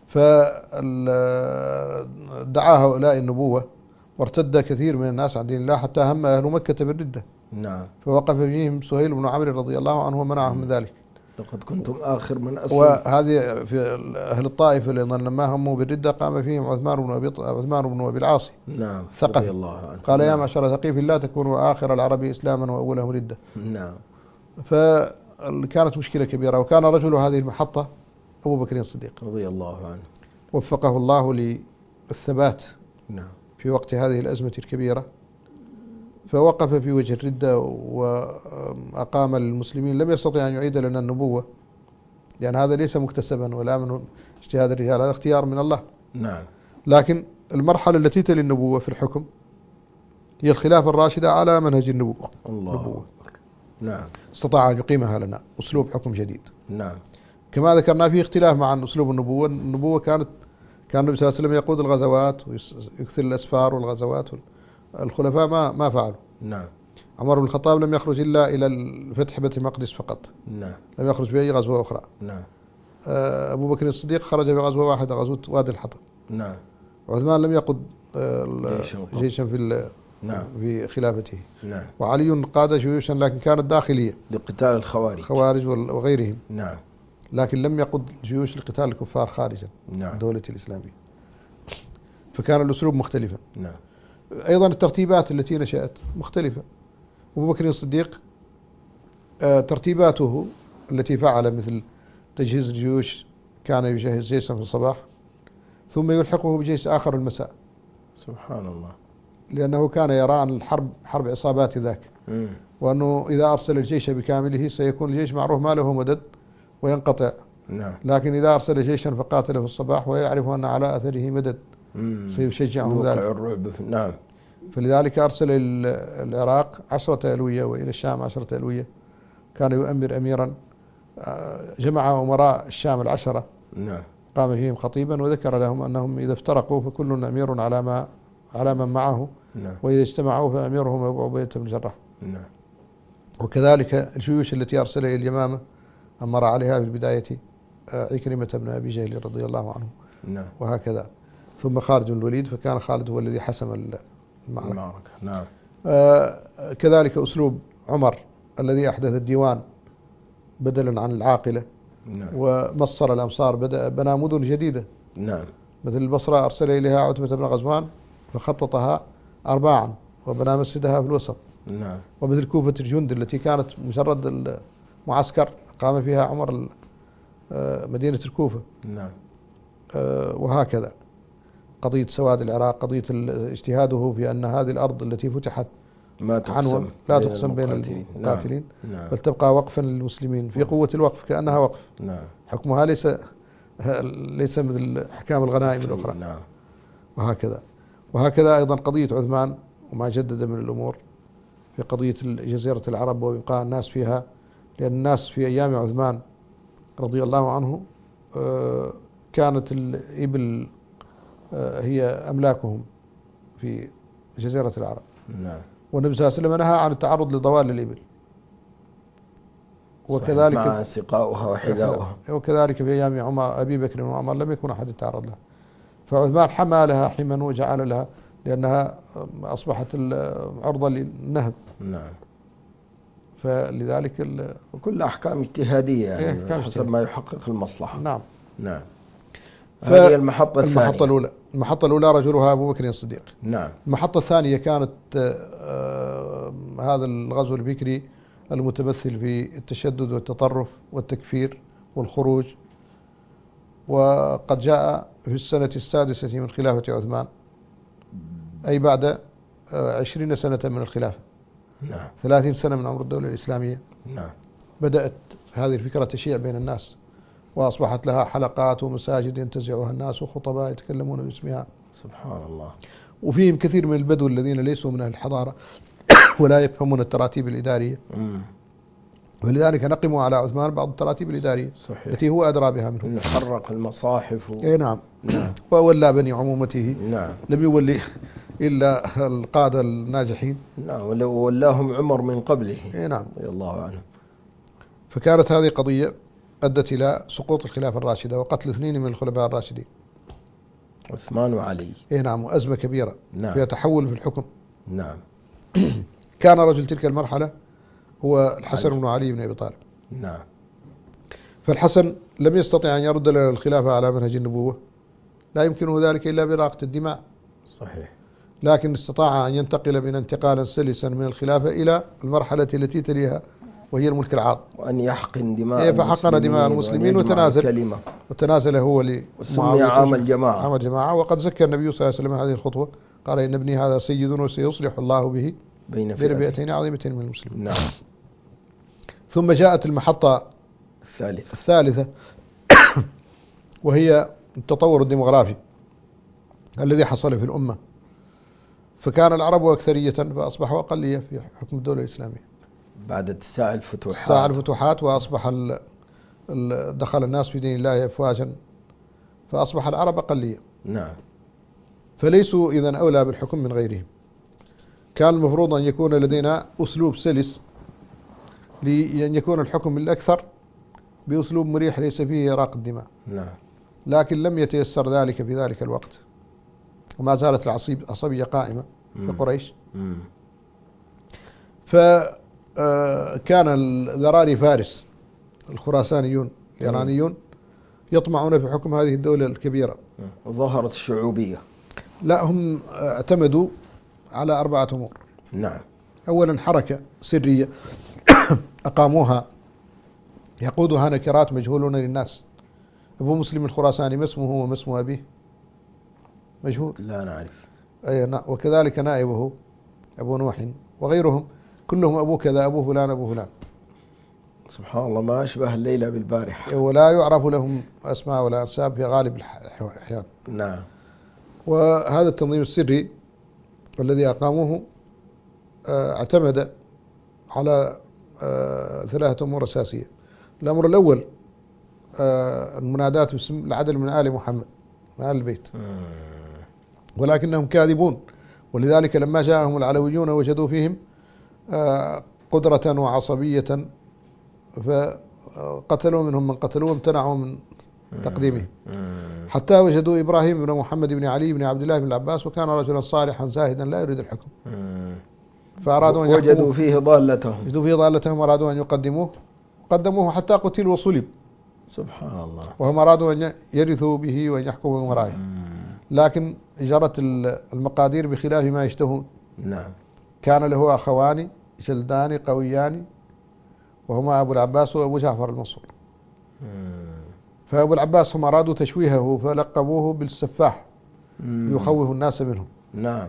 فدعا هؤلاء النبوة، وارتد كثير من الناس عن دين الله، حتى هم أهل مكة بالردة. نعم. فوقف فيهم سهيل بن عمرو رضي الله عنه ومنعهم من ذلك. لقد كنتم آخر من أسلم. وهذه في أهل الطائف اللي لما هموا بالردة قام فيهم عثمان بن أبي عثمان بن أبي العاص. نعم. ثقفي. الله عنه. قال: نعم. يا معشر ثقيف لا تكونوا آخر العرب إسلاما وأولهم ردة. نعم. فكانت مشكلة كبيرة. وكان رجل هذه المحطة أبو بكر الصديق رضي الله عنه، وفقه الله للثبات. نعم. في وقت هذه الأزمة الكبيرة، فوقف في وجه الردة وأقام المسلمين. لم يستطيع أن يعيد لنا النبوة، لأن هذا ليس مكتسبا ولا من اجتهاد الرجال، هذا اختيار من الله. نعم. لكن المرحلة التي تلي النبوة في الحكم هي الخلافة الراشدة على منهج النبوة. الله نبوة. نعم. استطاع أن يقيمها لنا أسلوب حكم جديد. نعم. كما ذكرنا فيه اختلاف مع أسلوب النبوة. النبوة كانت كان النبي صلى الله عليه وسلم يقود الغزوات ويكثر الأسفار والغزوات. الخلفاء ما ما فعلوا. نعم. عمر بن الخطاب لم يخرج إلا إلى الفتح بيت المقدس فقط، نعم. لم يخرج في أي غزوة أخرى. نعم. أبو بكر الصديق خرج بغزوة واحدة، غزوة وادي الحطب. نعم. عثمان لم يقد جيشا في نعم. في خلافته. نعم. وعلي قاد جيوشا لكن كانت داخلية لقتال الخوارج خوارج وغيرهم. نعم. لكن لم يقد جيوش لقتال الكفار خارجا نعم. الدولة الإسلامية، فكان الأسلوب مختلفا. نعم. أيضا الترتيبات التي نشأت مختلفة. أبو بكر الصديق ترتيباته التي فعل مثل تجهيز الجيوش، كان يجهز جيشا في الصباح ثم يلحقه بجيش آخر المساء. سبحان الله. لأنه كان يرى أن الحرب حرب عصابات ذاك، مم. وأنه إذا أرسل الجيش بكامله سيكون الجيش معروف ما له مدد وينقطع. نعم. لكن إذا أرسل جيشا فقاتل في الصباح ويعرف أن على أثره مدد سيشجعهم ذلك. الرعب. نعم. فلذلك أرسل العراق عشرة ألوية وإلى الشام عشرة ألوية. كان يؤمر أميرا، جمع أمراء الشام العشرة. نعم. قام فيهم خطيبا وذكر لهم أنهم إذا افترقوا فكل أمير على ما على من معه. نعم. وإذا اجتمعوا فأميرهم أبو عبيدة بن الجراح. نعم. وكذلك الجيوش التي أرسل إلى اليمامة أمر عليها في البداية عكرمة بن أبي جهل رضي الله عنه. نعم. وهكذا. ثم خالد بن الوليد، فكان خالد هو الذي حسم المعركة. المعركة. نعم. آه كذلك أسلوب عمر الذي أحدث الديوان بدلا عن العاقلة. نعم. ومصر الأمصار، بدأ بنى مدن جديدة. نعم. مثل البصرة أرسل إليها عتبة بن غزوان فخططها أرباعا وبنى مسجدها في الوسط. نعم. ومثل كوفة الجند التي كانت مجرد المعسكر قام فيها عمر مدينة الكوفة. نعم. وهكذا قضية سواد العراق، قضية اجتهاده في أن هذه الأرض التي فتحت ما تقسم لا تقسم بين المقاتلين، نعم. بل تبقى وقفا للمسلمين في قوة الوقف كأنها وقف. نعم. حكمها ليس ليس مثل أحكام الغنائم الأخرى. نعم. وهكذا وهكذا أيضا قضية عثمان وما جدد من الأمور في قضية جزيرة العرب وإبقاء الناس فيها، لأن الناس في أيام عثمان رضي الله عنه كانت الإبل هي أملاكهم في جزيرة العرب. نعم. والنبي صلى الله عليه وسلم نهى عن التعرض لضوال الإبل، وكذلك مع سقاؤها وحذاؤها. وكذلك في أيام عمر أبي بكر وعمر لم يكن أحد يتعرض لها، فعثمان حمى لها حما وجعل لها، لأنها أصبحت عرضة للنهب. نعم. فلذلك وكل أحكام اجتهادية يعني إيه حسب ما يحقق المصلحة. نعم. نعم. هذه المحطة الثانية. المحطة الأولى المحطة الأولى رجلها أبو بكر الصديق. نعم. المحطة الثانية كانت آه هذا الغزو الفكري المتمثل في التشدد والتطرف والتكفير والخروج، وقد جاء في السنة السادسة من خلافة عثمان، أي بعد عشرين سنة من الخلافة. نعم. ثلاثين سنة من عمر الدولة الإسلامية. نعم. بدأت هذه الفكرة تشيع بين الناس، وأصبحت لها حلقات ومساجد ينتزعها الناس وخطباء يتكلمون باسمها. سبحان الله. وفيهم كثير من البدو الذين ليسوا من أهل الحضارة ولا يفهمون التراتيب الإدارية. مم. ولذلك نقموا على عثمان بعض التراتيب الإدارية. صحيح. التي هو أدرى بها منهم. حرق المصاحف و... اي نعم. نعم. وولى بني عمومته. نعم. لم يولي إلا القادة الناجحين. نعم. ولو ولاهم عمر من قبله. اي نعم. رضي الله عنه. فكانت هذه قضية أدت إلى سقوط الخلافة الراشدة وقتل اثنين من الخلفاء الراشدين، عثمان وعلي. اي نعم. وأزمة كبيرة. نعم. فيها تحول في الحكم. نعم. كان رجل تلك المرحلة هو الحسن علي. بن علي بن أبي طالب. نعم. فالحسن لم يستطع أن يرد الخلافة على منهج النبوة، لا يمكنه ذلك إلا براقة الدماء. صحيح. لكن استطاع أن ينتقل من انتقالا سلسا من الخلافة إلى المرحلة التي تليها وهي الملك العاض، وأن يحقن دماء إيه فحقن دماء المسلمين وتنازل كلمة. وتنازل هو وسمي عام الجماعة. عام الجماعة. وقد زكى النبي صلى الله عليه وسلم هذه الخطوة، قال إن ابني هذا سيد وسيصلح الله به بين فئتين عظيمتين من المسلمين. نعم. ثم جاءت المحطة الثالثة الثالثة وهي التطور الديمغرافي الذي حصل في الأمة، فكان العرب أكثرية فأصبحوا أقلية في حكم الدولة الإسلامية بعد اتساع الفتوحات. اتساع الفتوحات وأصبح ال ال دخل الناس في دين الله أفواجا، فأصبح العرب أقلية. نعم. فليسوا إذن أولى بالحكم من غيرهم. كان المفروض أن يكون لدينا أسلوب سلس لأن يكون الحكم الأكثر بأسلوب مريح ليس فيه إراق الدماء. نعم. لكن لم يتيسر ذلك في ذلك الوقت، وما زالت العصبية قائمة في قريش. فكان الذراري فارس الخراسانيون الإيرانيون يطمعون في حكم هذه الدولة الكبيرة. ظهرت الشعوبية. لا، هم اعتمدوا على أربعة أمور. نعم. أولا حركة سرية أقاموها يقودها نكرات مجهولون للناس. أبو مسلم الخراساني ما اسمه وما اسم أبيه مجهول، لا نعرف. أي، وكذلك نائبه أبو نوح وغيرهم كلهم أبو كذا، أبو فلان، أبو فلان. سبحان الله، ما أشبه الليلة بالبارحة. ولا يعرف لهم أسماء ولا أنساب في غالب الأحيان. نعم. وهذا التنظيم السري الذي أقاموه اعتمد على ثلاثة أمور أساسية. الأمر الأول المنادات باسم العدل من آل محمد، من آل البيت، ولكنهم كاذبون. ولذلك لما جاءهم العلويون وجدوا فيهم قدرة وعصبية فقتلوا منهم من قتلوا وامتنعوا من تقديمه، حتى وجدوا إبراهيم بن محمد بن علي بن عبد الله بن العباس، وكان رجلا صالحا زاهدا لا يريد الحكم، فأرادوا أن وجدوا فيه ضالتهم وجدوا فيه ضالتهم وأرادوا أن يقدموه، قدموه حتى قتل وصلب. سبحان الله. وهم أرادوا أن يرثوا به وأن يحكموا من ورائه، لكن جرت المقادير بخلاف ما يشتهون. نعم. كان له أخوان جلدان قويان، وهما أبو العباس وأبو جعفر المنصور. فأبو العباس هم أرادوا تشويهه فلقبوه بالسفاح يخوف الناس منهم. نعم.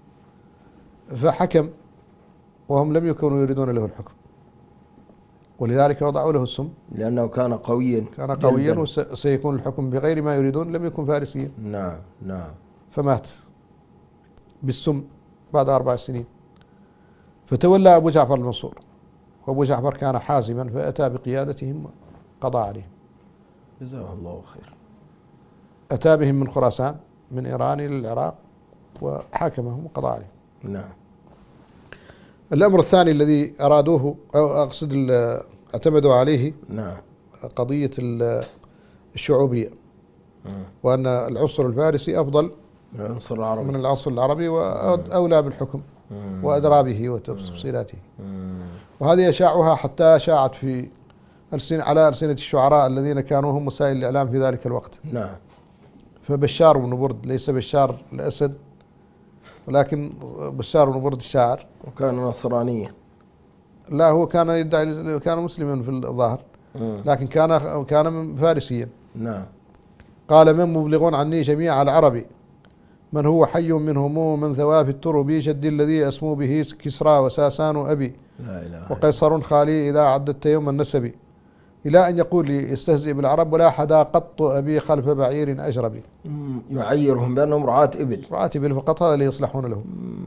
فحكم وهم لم يكونوا يريدون له الحكم، ولذلك وضعوا له السم لأنه كان قويا كان قويا وسيكون الحكم بغير ما يريدون، لم يكن فارسيا. نعم. نعم. فمات بالسم بعد أربع سنين. فتولى أبو جعفر المنصور، وأبو جعفر كان حازما فأتى بقيادتهم قضى عليهم. جزاه الله خير. أتى بهم من خراسان من إيران إلى العراق وحاكمهم وقضى عليهم. نعم. الأمر الثاني الذي أرادوه أو أقصد اعتمدوا عليه نعم قضية الشعوبية، وأن العنصر الفارسي أفضل من العنصر العربي من العنصر العربي وأولى بالحكم وأدرى به وتفصيلاته. وهذه أشاعها حتى شاعت في ألسن على ألسنة الشعراء الذين كانوا هم وسائل الإعلام في ذلك الوقت. نعم. فبشار بن برد ليس بشار الأسد، ولكن بشار بن برد الشاعر، وكان نصرانيا. لا، هو كان يدعي كان مسلما في الظاهر، لكن كان كان فارسيا. نعم. قال: من مبلغون عني جميع العرب، من هو حي منهم من ثوى في الترب، جدي الذي أسمو به كسرى وساسان أبي، لا إله وقيصر خالي إذا عددت يوم النسب، إلى أن يقول لي يستهزئ بالعرب: ولا حدا قط أبي خلف بعير أجربي. يعيرهم بأنهم رعاة إبل رعاة إبل فقط، هذا اللي يصلحون لهم.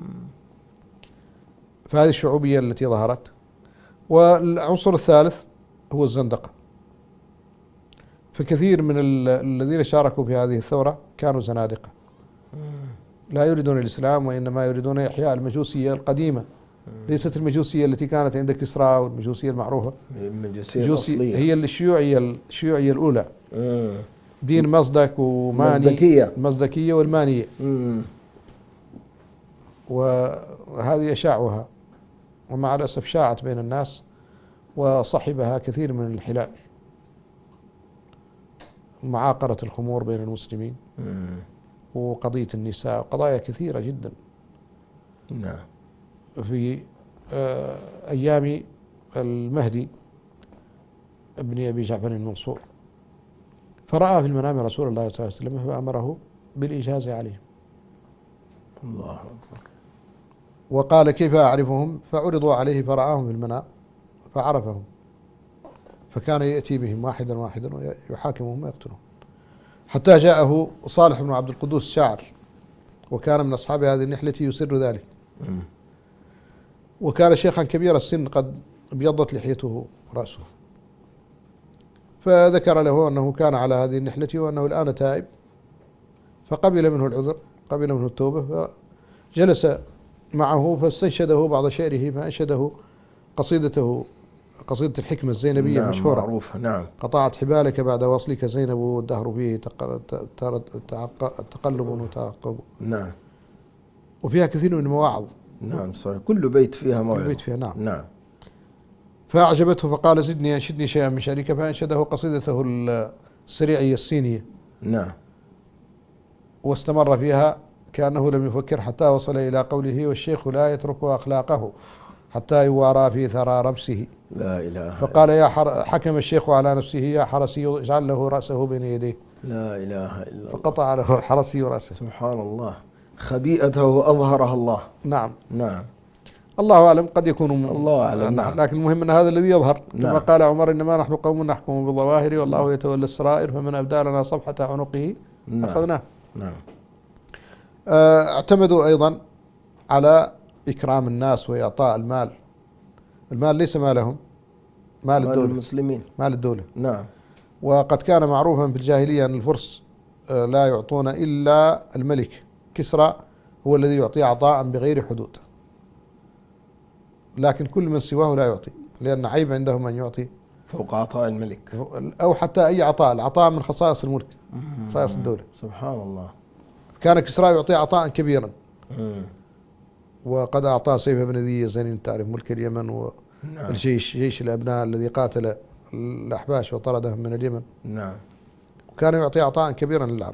فهذه الشعوبية التي ظهرت. والعنصر الثالث هو الزندقة. فكثير من الذين شاركوا في هذه الثورة كانوا زنادقة لا يريدون الإسلام، وإنما يريدون إحياء المجوسية القديمة، ليست المجوسية التي كانت عند كسرى والمجوسية المعروفة. المجوسية هي الشيوعية الشيوعية الأولى، دين مصدق وماني، مصدقية مصدقية والمانية. وهذه أشاعها، ومع الأسف شاعت بين الناس وصحبها كثير من الانحلال، معاقرة الخمور بين المسلمين، وقضية النساء، وقضايا كثيرة جدا. نعم. في أيام المهدي ابن أبي جعفر المنصور، فرأى في المنام رسول الله صلى الله عليه وسلم فأمره بالإجازة عليه. الله أكبر. وقال: كيف أعرفهم؟ فعرضوا عليه فرآهم في المنام فعرفهم، فكان يأتي بهم واحدا واحدا ويحاكمهم ويقتلهم، حتى جاءه صالح بن عبد القدوس الشاعر، وكان من أصحاب هذه النحلة يسر ذلك. م. وكان شيخا كبير السن قد ابيضت لحيته رأسه، فذكر له أنه كان على هذه النحلة وأنه الآن تائب، فقبل منه العذر، قبل منه التوبة، فجلس معه فاستنشده بعض شعره فأنشده قصيدته قصيدة الحكمة الزينبية نعم مشهورة. معروفة. نعم. قطعت حبالك بعد وصلك زينب والدهر فيه تقلب وتعقب. نعم. وفيها كثير من المواعظ. نعم صحيح، كل بيت فيها موعظة. كل بيت فيها نعم. نعم. فأعجبته فقال زدني أنشدني شيئا من شعرك فأنشده قصيدته السريعية السينية. نعم. واستمر فيها كأنه لم يفكر حتى وصل إلى قوله والشيخ لا يترك أخلاقه حتى يوارى في ثرى ربسه. لا إله. فقال يا حر حكم الشيخ على نفسه يا حرسي اجعل له رأسه بين يديه. لا إله إلا الله. فقطع له الحرسي رأسه. سبحان الله، خبيئته أظهرها الله. نعم. نعم. الله أعلم، قد يكون الله أعلم. نعم. لكن المهم أن هذا الذي يظهر. نعم. كما قال عمر إنما نحن قوم نحكم بالظواهر والله يتولى السرائر فمن أبدى لنا صفحة عنقه نعم. أخذناه. نعم. اعتمدوا أيضا على إكرام الناس وإعطاء المال. المال ليس مالهم، مال الدولة، المسلمين، مال الدولة. نعم. وقد كان معروفا في الجاهلية أن الفرس لا يعطون إلا الملك كسرى هو الذي يعطي عطاء بغير حدود، لكن كل من سواه لا يعطي، لأن عيب عندهم أن يعطي فوق عطاء الملك أو حتى أي عطاء. العطاء من خصائص الملك، خصائص الدولة. سبحان الله. كان كسرى يعطي عطاء كبيرا. مم. وقد أعطى سيف بن ذي يزن تعرف ملك اليمن والجيش، نعم. جيش الأبناء الذي قاتل الأحباش وطردهم من اليمن. نعم. وكان يعطي عطاء كبيرا للعرب.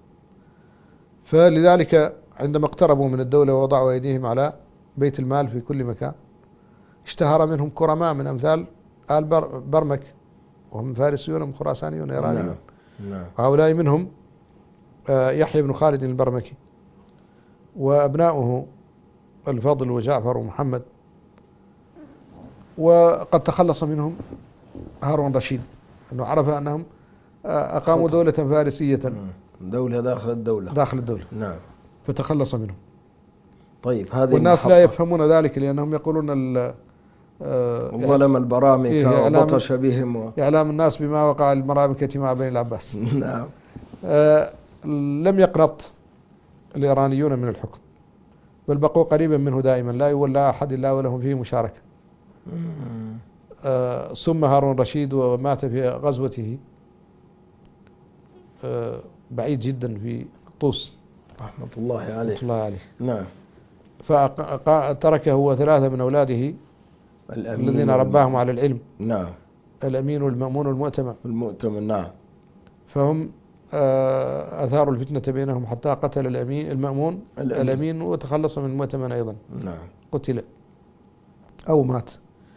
فلذلك عندما اقتربوا من الدولة ووضعوا أيديهم على بيت المال في كل مكان اشتهر منهم كرماء من أمثال آل برمك، وهم فارسيون خراسانيون إيرانيون. نعم. نعم. وهؤلاء منهم يحيى بن خالد البرمكي وأبناؤه الفضل وجعفر ومحمد، وقد تخلص منهم هارون رشيد أنه عرف أنهم أقاموا دولة فارسية، دولة داخل الدولة داخل الدولة. نعم. فتخلص منهم. طيب هذه والناس المحطة. لا يفهمون ذلك لأنهم يقولون ظلم البرامكة إيه وبطش بهم و... إعلام الناس بما وقع المرابكة مع بني العباس. نعم. آه لم يقنط الإيرانيون من الحكم، بل بقوا قريبا منه دائما، لا يولى أحد إلا ولهم فيه مشاركة. آه ثم هارون رشيد ومات في غزوته آه بعيد جدا في طوس رحمة الله عليه. رحمة الله عليه. نعم. فتركه وثلاثة من أولاده الذين رباهم على العلم. نعم. الأمين والمأمون والمؤتمن. المؤتمن. نعم. فهم أثاروا الفتنة بينهم حتى قتل الأمين المأمون الأمين, الأمين وتخلص من المؤتمن أيضا. نعم. قتل أو مات.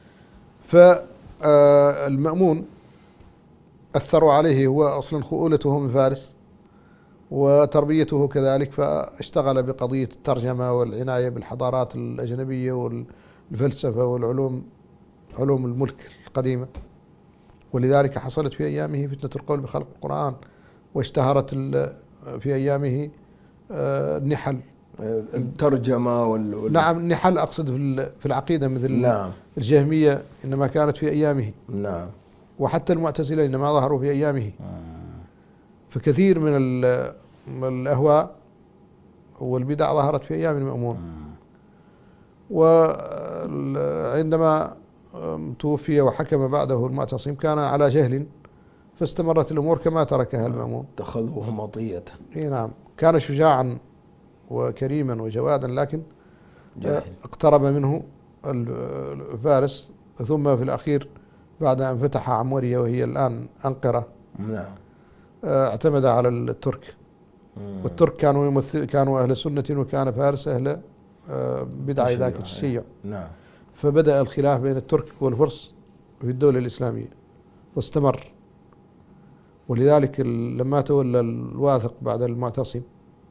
فالمأمون أثروا عليه، هو أصلا خؤولته من فارس وتربيته كذلك، فاشتغل بقضية الترجمة والعناية بالحضارات الأجنبية والفلسفة والعلوم، علوم الملك القديمة. ولذلك حصلت في أيامه فتنة القول بخلق القرآن، واشتهرت في أيامه النحل، الترجمة وال... نعم النحل أقصد في العقيدة مثل نعم. الجهمية إنما كانت في أيامه. نعم. وحتى المعتزلة إنما ظهروا في أيامه. فكثير من الأهواء والبدع ظهرت في أيام المأمون. وعندما توفي وحكم بعده المعتصم كان على جهل، فاستمرت الأمور كما تركها المأمون. اتخذوه مطية. نعم. كان شجاعا وكريما وجوادا، لكن جاهل. اقترب منه الفارس، ثم في الأخير بعد أن فتح عمورية وهي الآن أنقرة. نعم. اعتمد على الترك. مم. والترك كانوا يمثل كانوا أهل سنة، وكان فارس أهل بدعة ذاك الشيع. نعم. فبدأ الخلاف بين الترك والفرس في الدولة الإسلامية واستمر. ولذلك لما تولى الواثق بعد المعتصم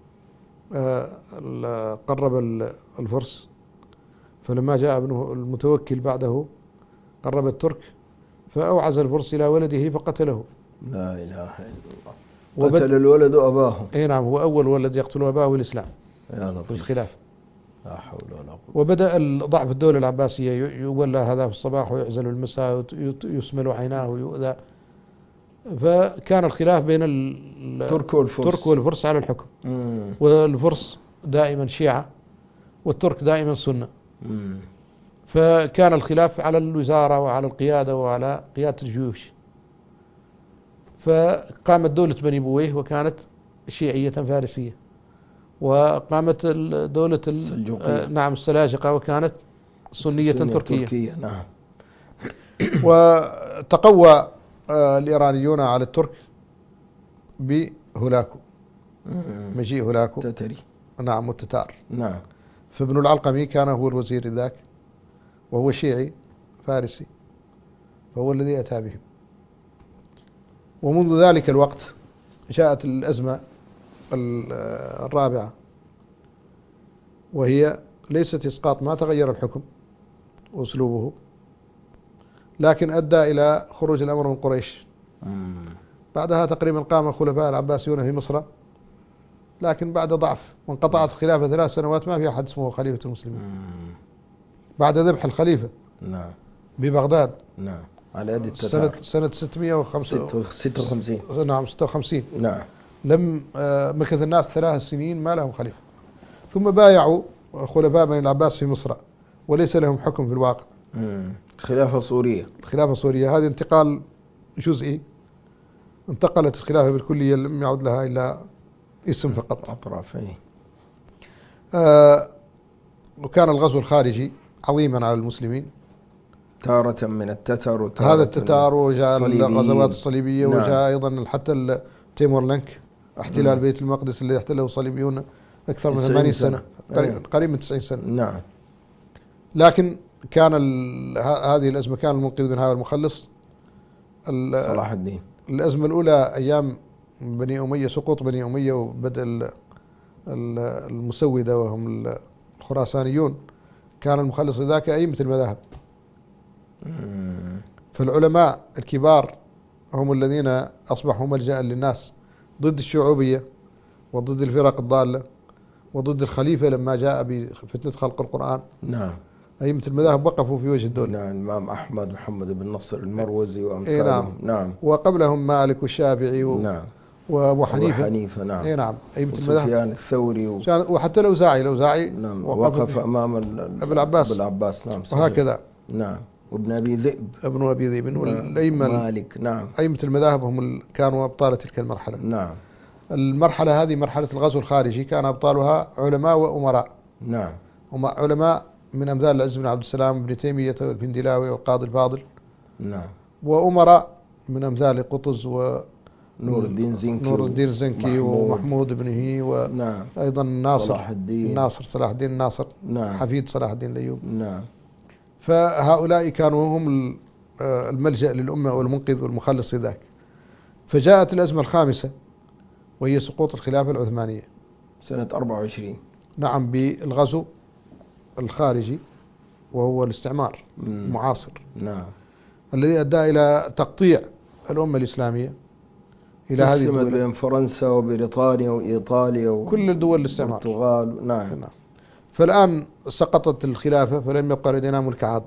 قرب الفرس، فلما جاء ابنه المتوكل بعده قرب الترك، فأوعز الفرس إلى ولده فقتله. لا إله إلا الله. قتل الولد أباه. اي نعم، هو أول ولد يقتل أباه الإسلام في الخلاف. لا حول ولا قوة. وبدأ ضعف الدولة العباسية، يولى هذا في الصباح ويعزل المساء ويسمل عيناه ويؤذى. فكان الخلاف بين الترك والفرس, والفرس على الحكم. مم. والفرس دائما شيعة، والترك دائما سنة. مم. فكان الخلاف على الوزارة وعلى القيادة وعلى قيادة الجيوش. فقامت دولة بني بويه وكانت شيعية فارسية، وقامت ال- دولة ال- السلجوقية. آه، نعم السلاجقة وكانت سنية سنية تركية. تركية نعم. وتقوى آه، الإيرانيون على الترك بهولاكو، مم. مجيء هولاكو تتري. نعم والتتار. نعم. فابن العلقمي كان هو الوزير ذاك، وهو شيعي فارسي، فهو الذي أتى بهم. ومنذ ذلك الوقت جاءت الأزمة ال- الرابعة، وهي ليست إسقاط، ما تغير الحكم وأسلوبه، لكن أدى إلى خروج الأمر من قريش. مم. بعدها تقريبا قام الخلفاء العباسيون في مصر، لكن بعد ضعف وانقطعت الخلافة ثلاث سنوات، ما في أحد اسمه خليفة المسلمين مم. بعد ذبح الخليفة نعم. ببغداد نعم. على يد سنة التتار. سنة ستمائة وخمسة ستة وخمسين. نعم ستة وخمسين. نعم. لم آه، مكث الناس ثلاث سنين ما لهم خليفة، ثم بايعوا خلفاء بني العباس في مصر وليس لهم حكم في الواقع. مم. خلافة سورية. الخلافة السورية هذه انتقال جزئي، انتقلت الخلافة بالكلية، لم يعد لها إلا اسم فقط. أطرافين. آه، وكان الغزو الخارجي عظيما على المسلمين، تارة من التتر وتارة هذا التتار، وجاء الصليبيين. الغزوات الصليبية، نعم. وجاء أيضا حتى تيمور لنك احتلال نعم. بيت المقدس اللي احتله الصليبيون أكثر من تسعين ثمانين سنة. سنة، قريب, أيه. قريب من تسعين سنة. نعم. لكن كان ال- ه- هذه الأزمة كان المنقذ منها والمخلص ال- صلاح الدين. الأزمة الأولى أيام بني أمية، سقوط بني أمية وبدء ال- ال- المسودة وهم الخراسانيون، كان المخلص ذاك أئمة المذاهب. مم. فالعلماء الكبار هم الذين أصبحوا ملجأ للناس ضد الشعوبية وضد الفرق الضالة وضد الخليفة لما جاء بفتنة خلق القرآن. نعم. أئمة المذاهب وقفوا في وجه الدولة. نعم. الإمام أحمد محمد بن نصر المروزي إيه وأمثالهم. نعم. نعم. وقبلهم مالك والشافعي و... نعم. وأبو أبو حنيفة. حنيفة. نعم. إيه نعم. أئمة المذاهب. وسفيان الثوري و... كان- وحتى الأوزاعي الأوزاعي نعم. وقف وقف أمام ال- أبو العباس. أبو العباس. نعم. صحيح. وهكذا نعم. وابن أبي ذئب. ابن أبي ذئب والأئمة مالك. نعم. أئمة المذاهب هم ال- كانوا أبطال تلك المرحلة. نعم. المرحلة هذه مرحلة الغزو الخارجي، كان أبطالها علماء وأمراء. نعم. هم علماء من أمثال العز بن عبد السلام بن تيمية والفندلاوي والقاضي الفاضل، نعم. وأمراء من أمثال قطز ونور نور الدين زنكي. نور الدين الزنكي محمود. ومحمود بن هي، نعم. وأيضا ناصر صلاح الدين. ناصر صلاح الدين الناصر، نعم. حفيد صلاح الدين الأيوب. نعم. فهؤلاء كانوا هم ال- آه الملجأ للأمة والمنقذ والمخلص ذاك. فجاءت الأزمة الخامسة وهي سقوط الخلافة العثمانية. سنة أربعة وعشرين. نعم، بالغزو الخارجي وهو الاستعمار مم. المعاصر نعم. الذي أدى إلى تقطيع الأمة الإسلامية إلى هذه قسمت الدول، بين فرنسا وبريطانيا وإيطاليا كل دول الاستعمار. والبرتغال. نعم. نعم. فالآن سقطت الخلافة، فلم يبقى لدينا ملك عاض،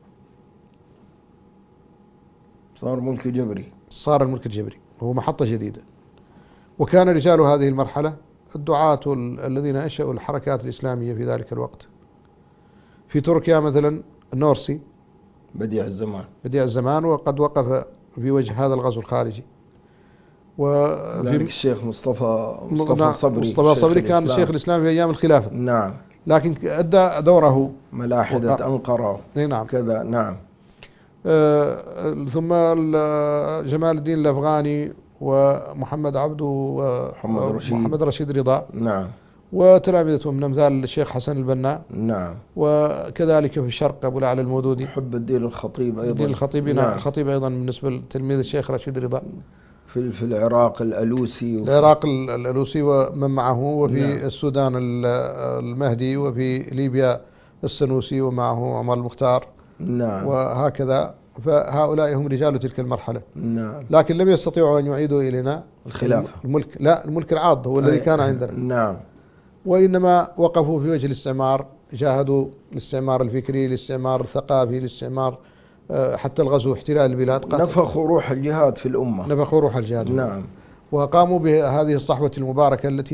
صار ملك جبري. صار الملك الجبري وهو محطة جديدة. وكان رجال هذه المرحلة الدعاة ال- الذين أنشأوا الحركات الإسلامية في ذلك الوقت. في تركيا مثلا النورسي بديع الزمان. بديع الزمان، وقد وقف في وجه هذا الغزو الخارجي. ذلك وفي الشيخ مصطفى نعم، مصطفى صبري. مصطفى شيخ صبري كان الإسلام. الشيخ الإسلام في أيام الخلافة، نعم. لكن أدى دوره. ملاحدة وقع. أنقرة إيه نعم. كذا. نعم. آه، ثم ال- جمال الدين الأفغاني ومحمد عبده محمد رشيد. ومحمد رشيد رضا نعم. وتلامذتهم من أمثال الشيخ حسن البنا، نعم. وكذلك في الشرق أبو الأعلى المودودي، محب الدين الخطيب أيضا. الدين الخطيب. نعم. الخطيب أيضا بالنسبة لتلميذ الشيخ رشيد رضا. في في العراق الألوسي. وفي العراق ال- الألوسي ومن معه، وفي نعم. السودان ال- المهدي، وفي ليبيا السنوسي ومعه عمر المختار، نعم. وهكذا. فهؤلاء هم رجال تلك المرحلة، نعم. لكن لم يستطيعوا أن يعيدوا إلينا الخلافة. الملك. لا، الملك العاض هو الذي أي- كان عندنا، نعم. وإنما وقفوا في وجه الاستعمار، جاهدوا الاستعمار الفكري، الاستعمار الثقافي، الاستعمار آه، حتى الغزو احتلال البلاد، قتل. نفخوا روح الجهاد في الأمة. نفخوا روح الجهاد. نعم. وقاموا بهذه الصحوة المباركة التي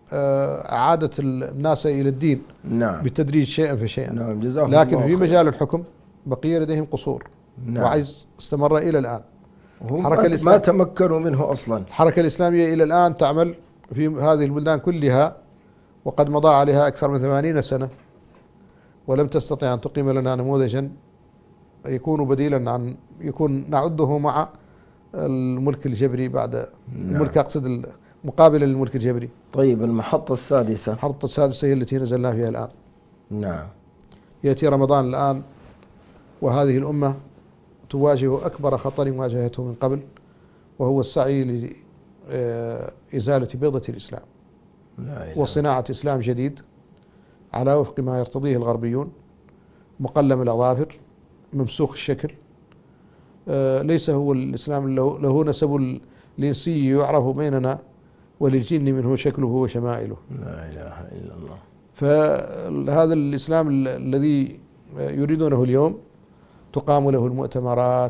أعادت الناس إلى الدين نعم بالتدريج شيئا فشيئا. نعم جزاهم لكن الله في خير. مجال الحكم بقي لديهم قصور. نعم. وعجز استمر إلى الآن. هم الحركة ما الإسلام تمكنوا منه أصلا. الحركة الإسلامية إلى الآن تعمل في هذه البلدان كلها، وقد مضى عليها أكثر من ثمانين سنة، ولم تستطع أن تقيم لنا نموذجا يكون بديلا عن يكون نعده مع الملك الجبري بعد نعم. الملك أقصد مقابلا للملك الجبري. طيب المحطة السادسة. المحطة السادسة هي التي نزلنا فيها الآن. نعم. يأتي رمضان الآن وهذه الأمة تواجه أكبر خطر واجهته من قبل، وهو السعي لإزالة بيضة الإسلام وصناعة إسلام جديد على وفق ما يرتضيه الغربيون، مقلم الأظافر، ممسوخ الشكل، ليس هو الإسلام له نسب الإنسي يعرف بيننا، وللجن منه شكله وشمائله. لا إله إلا الله. فهذا الإسلام الذي يريدونه اليوم تقام له المؤتمرات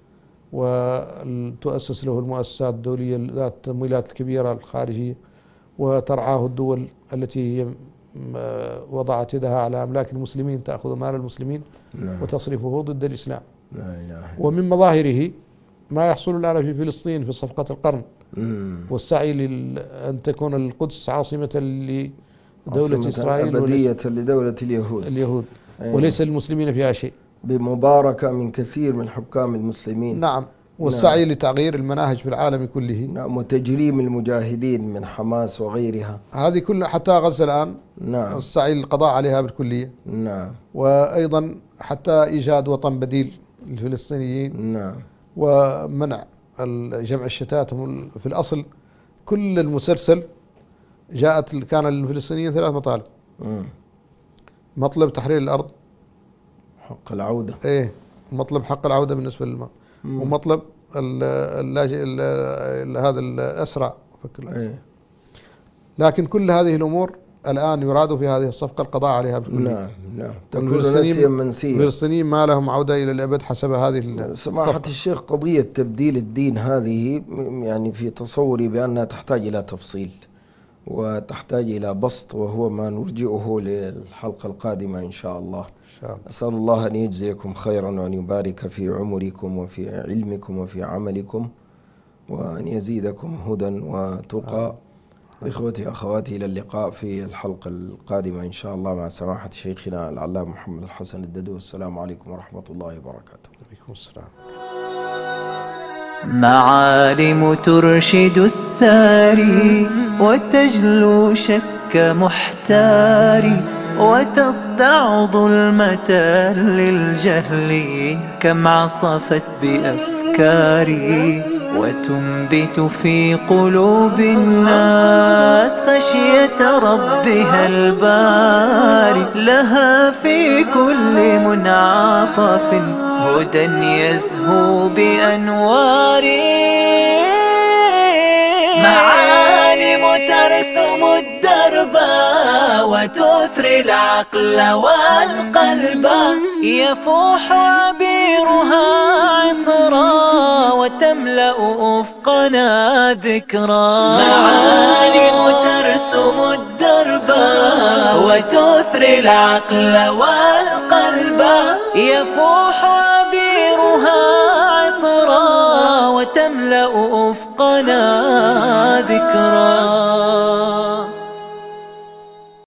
وتؤسس له المؤسسات الدولية ذات التمويلات الكبيرة الخارجية، وترعاه الدول التي هي وضعت يدها على أملاك المسلمين، تأخذ مال المسلمين نعم. وتصرفه ضد الإسلام. لا إله. ومن مظاهره ما يحصل الآن في فلسطين في صفقة القرن، مم. والسعي لأن تكون القدس عاصمة لدولة عاصمة إسرائيل أبدية لدولة اليهود اليهود أيه. وليس للمسلمين فيها شيء، بمباركة من كثير من حكام المسلمين. نعم. والسعي نعم. لتغيير المناهج في العالم كله. نعم. وتجريم المجاهدين من حماس وغيرها. هذه كلها حتى غزة الآن. نعم. السعي للقضاء عليها بالكلية. نعم. وأيضا حتى إيجاد وطن بديل للفلسطينيين. نعم. ومنع جمع الشتات. في الأصل كل المسلسل جاءت كان للفلسطينيين ثلاث مطالب. مم. مطلب تحرير الأرض، حق العودة، إيه مطلب حق العودة بالنسبة للماء، ومطلب اللاجئ هذا الأسرى. إيه. لكن كل هذه الأمور الآن يراد في هذه الصفقة القضاء عليها بالكل. نعم نعم. تكون نسيا منسيا. الفلسطينيين ما لهم عودة إلى الأبد حسب هذه سماحة الشيخ. قضية تبديل الدين هذه يعني في تصوري بأنها تحتاج إلى تفصيل وتحتاج إلى بسط، وهو ما نرجئه للحلقة القادمة إن شاء الله. أسأل الله أن يجزيكم خيرا وأن يبارك في عمركم وفي علمكم وفي عملكم، وأن يزيدكم هدى وتقى. إخوتي أخواتي، إلى اللقاء في الحلقة القادمة إن شاء الله مع سماحة شيخنا العلامة محمد الحسن الددو. السلام عليكم ورحمة الله وبركاته. عليكم السلام. معالم ترشد الساري وتجلو شك محتاري، وتصدع ظلمة للجهل كم عصفت بأفكاري، وتنبت في قلوب الناس خشية ربها الباري. لها في كل منعطف هدى يزهو بأنواري. معالم ترسم الدرب وتثري العقل والقلب، يفوح عبيرها عطرا وتملأ أفقنا ذكرا. معالم ترسم الدرب وتثري العقل والقلب، يفوح عبيرها عطرا وتملأ أفقنا ذكرا.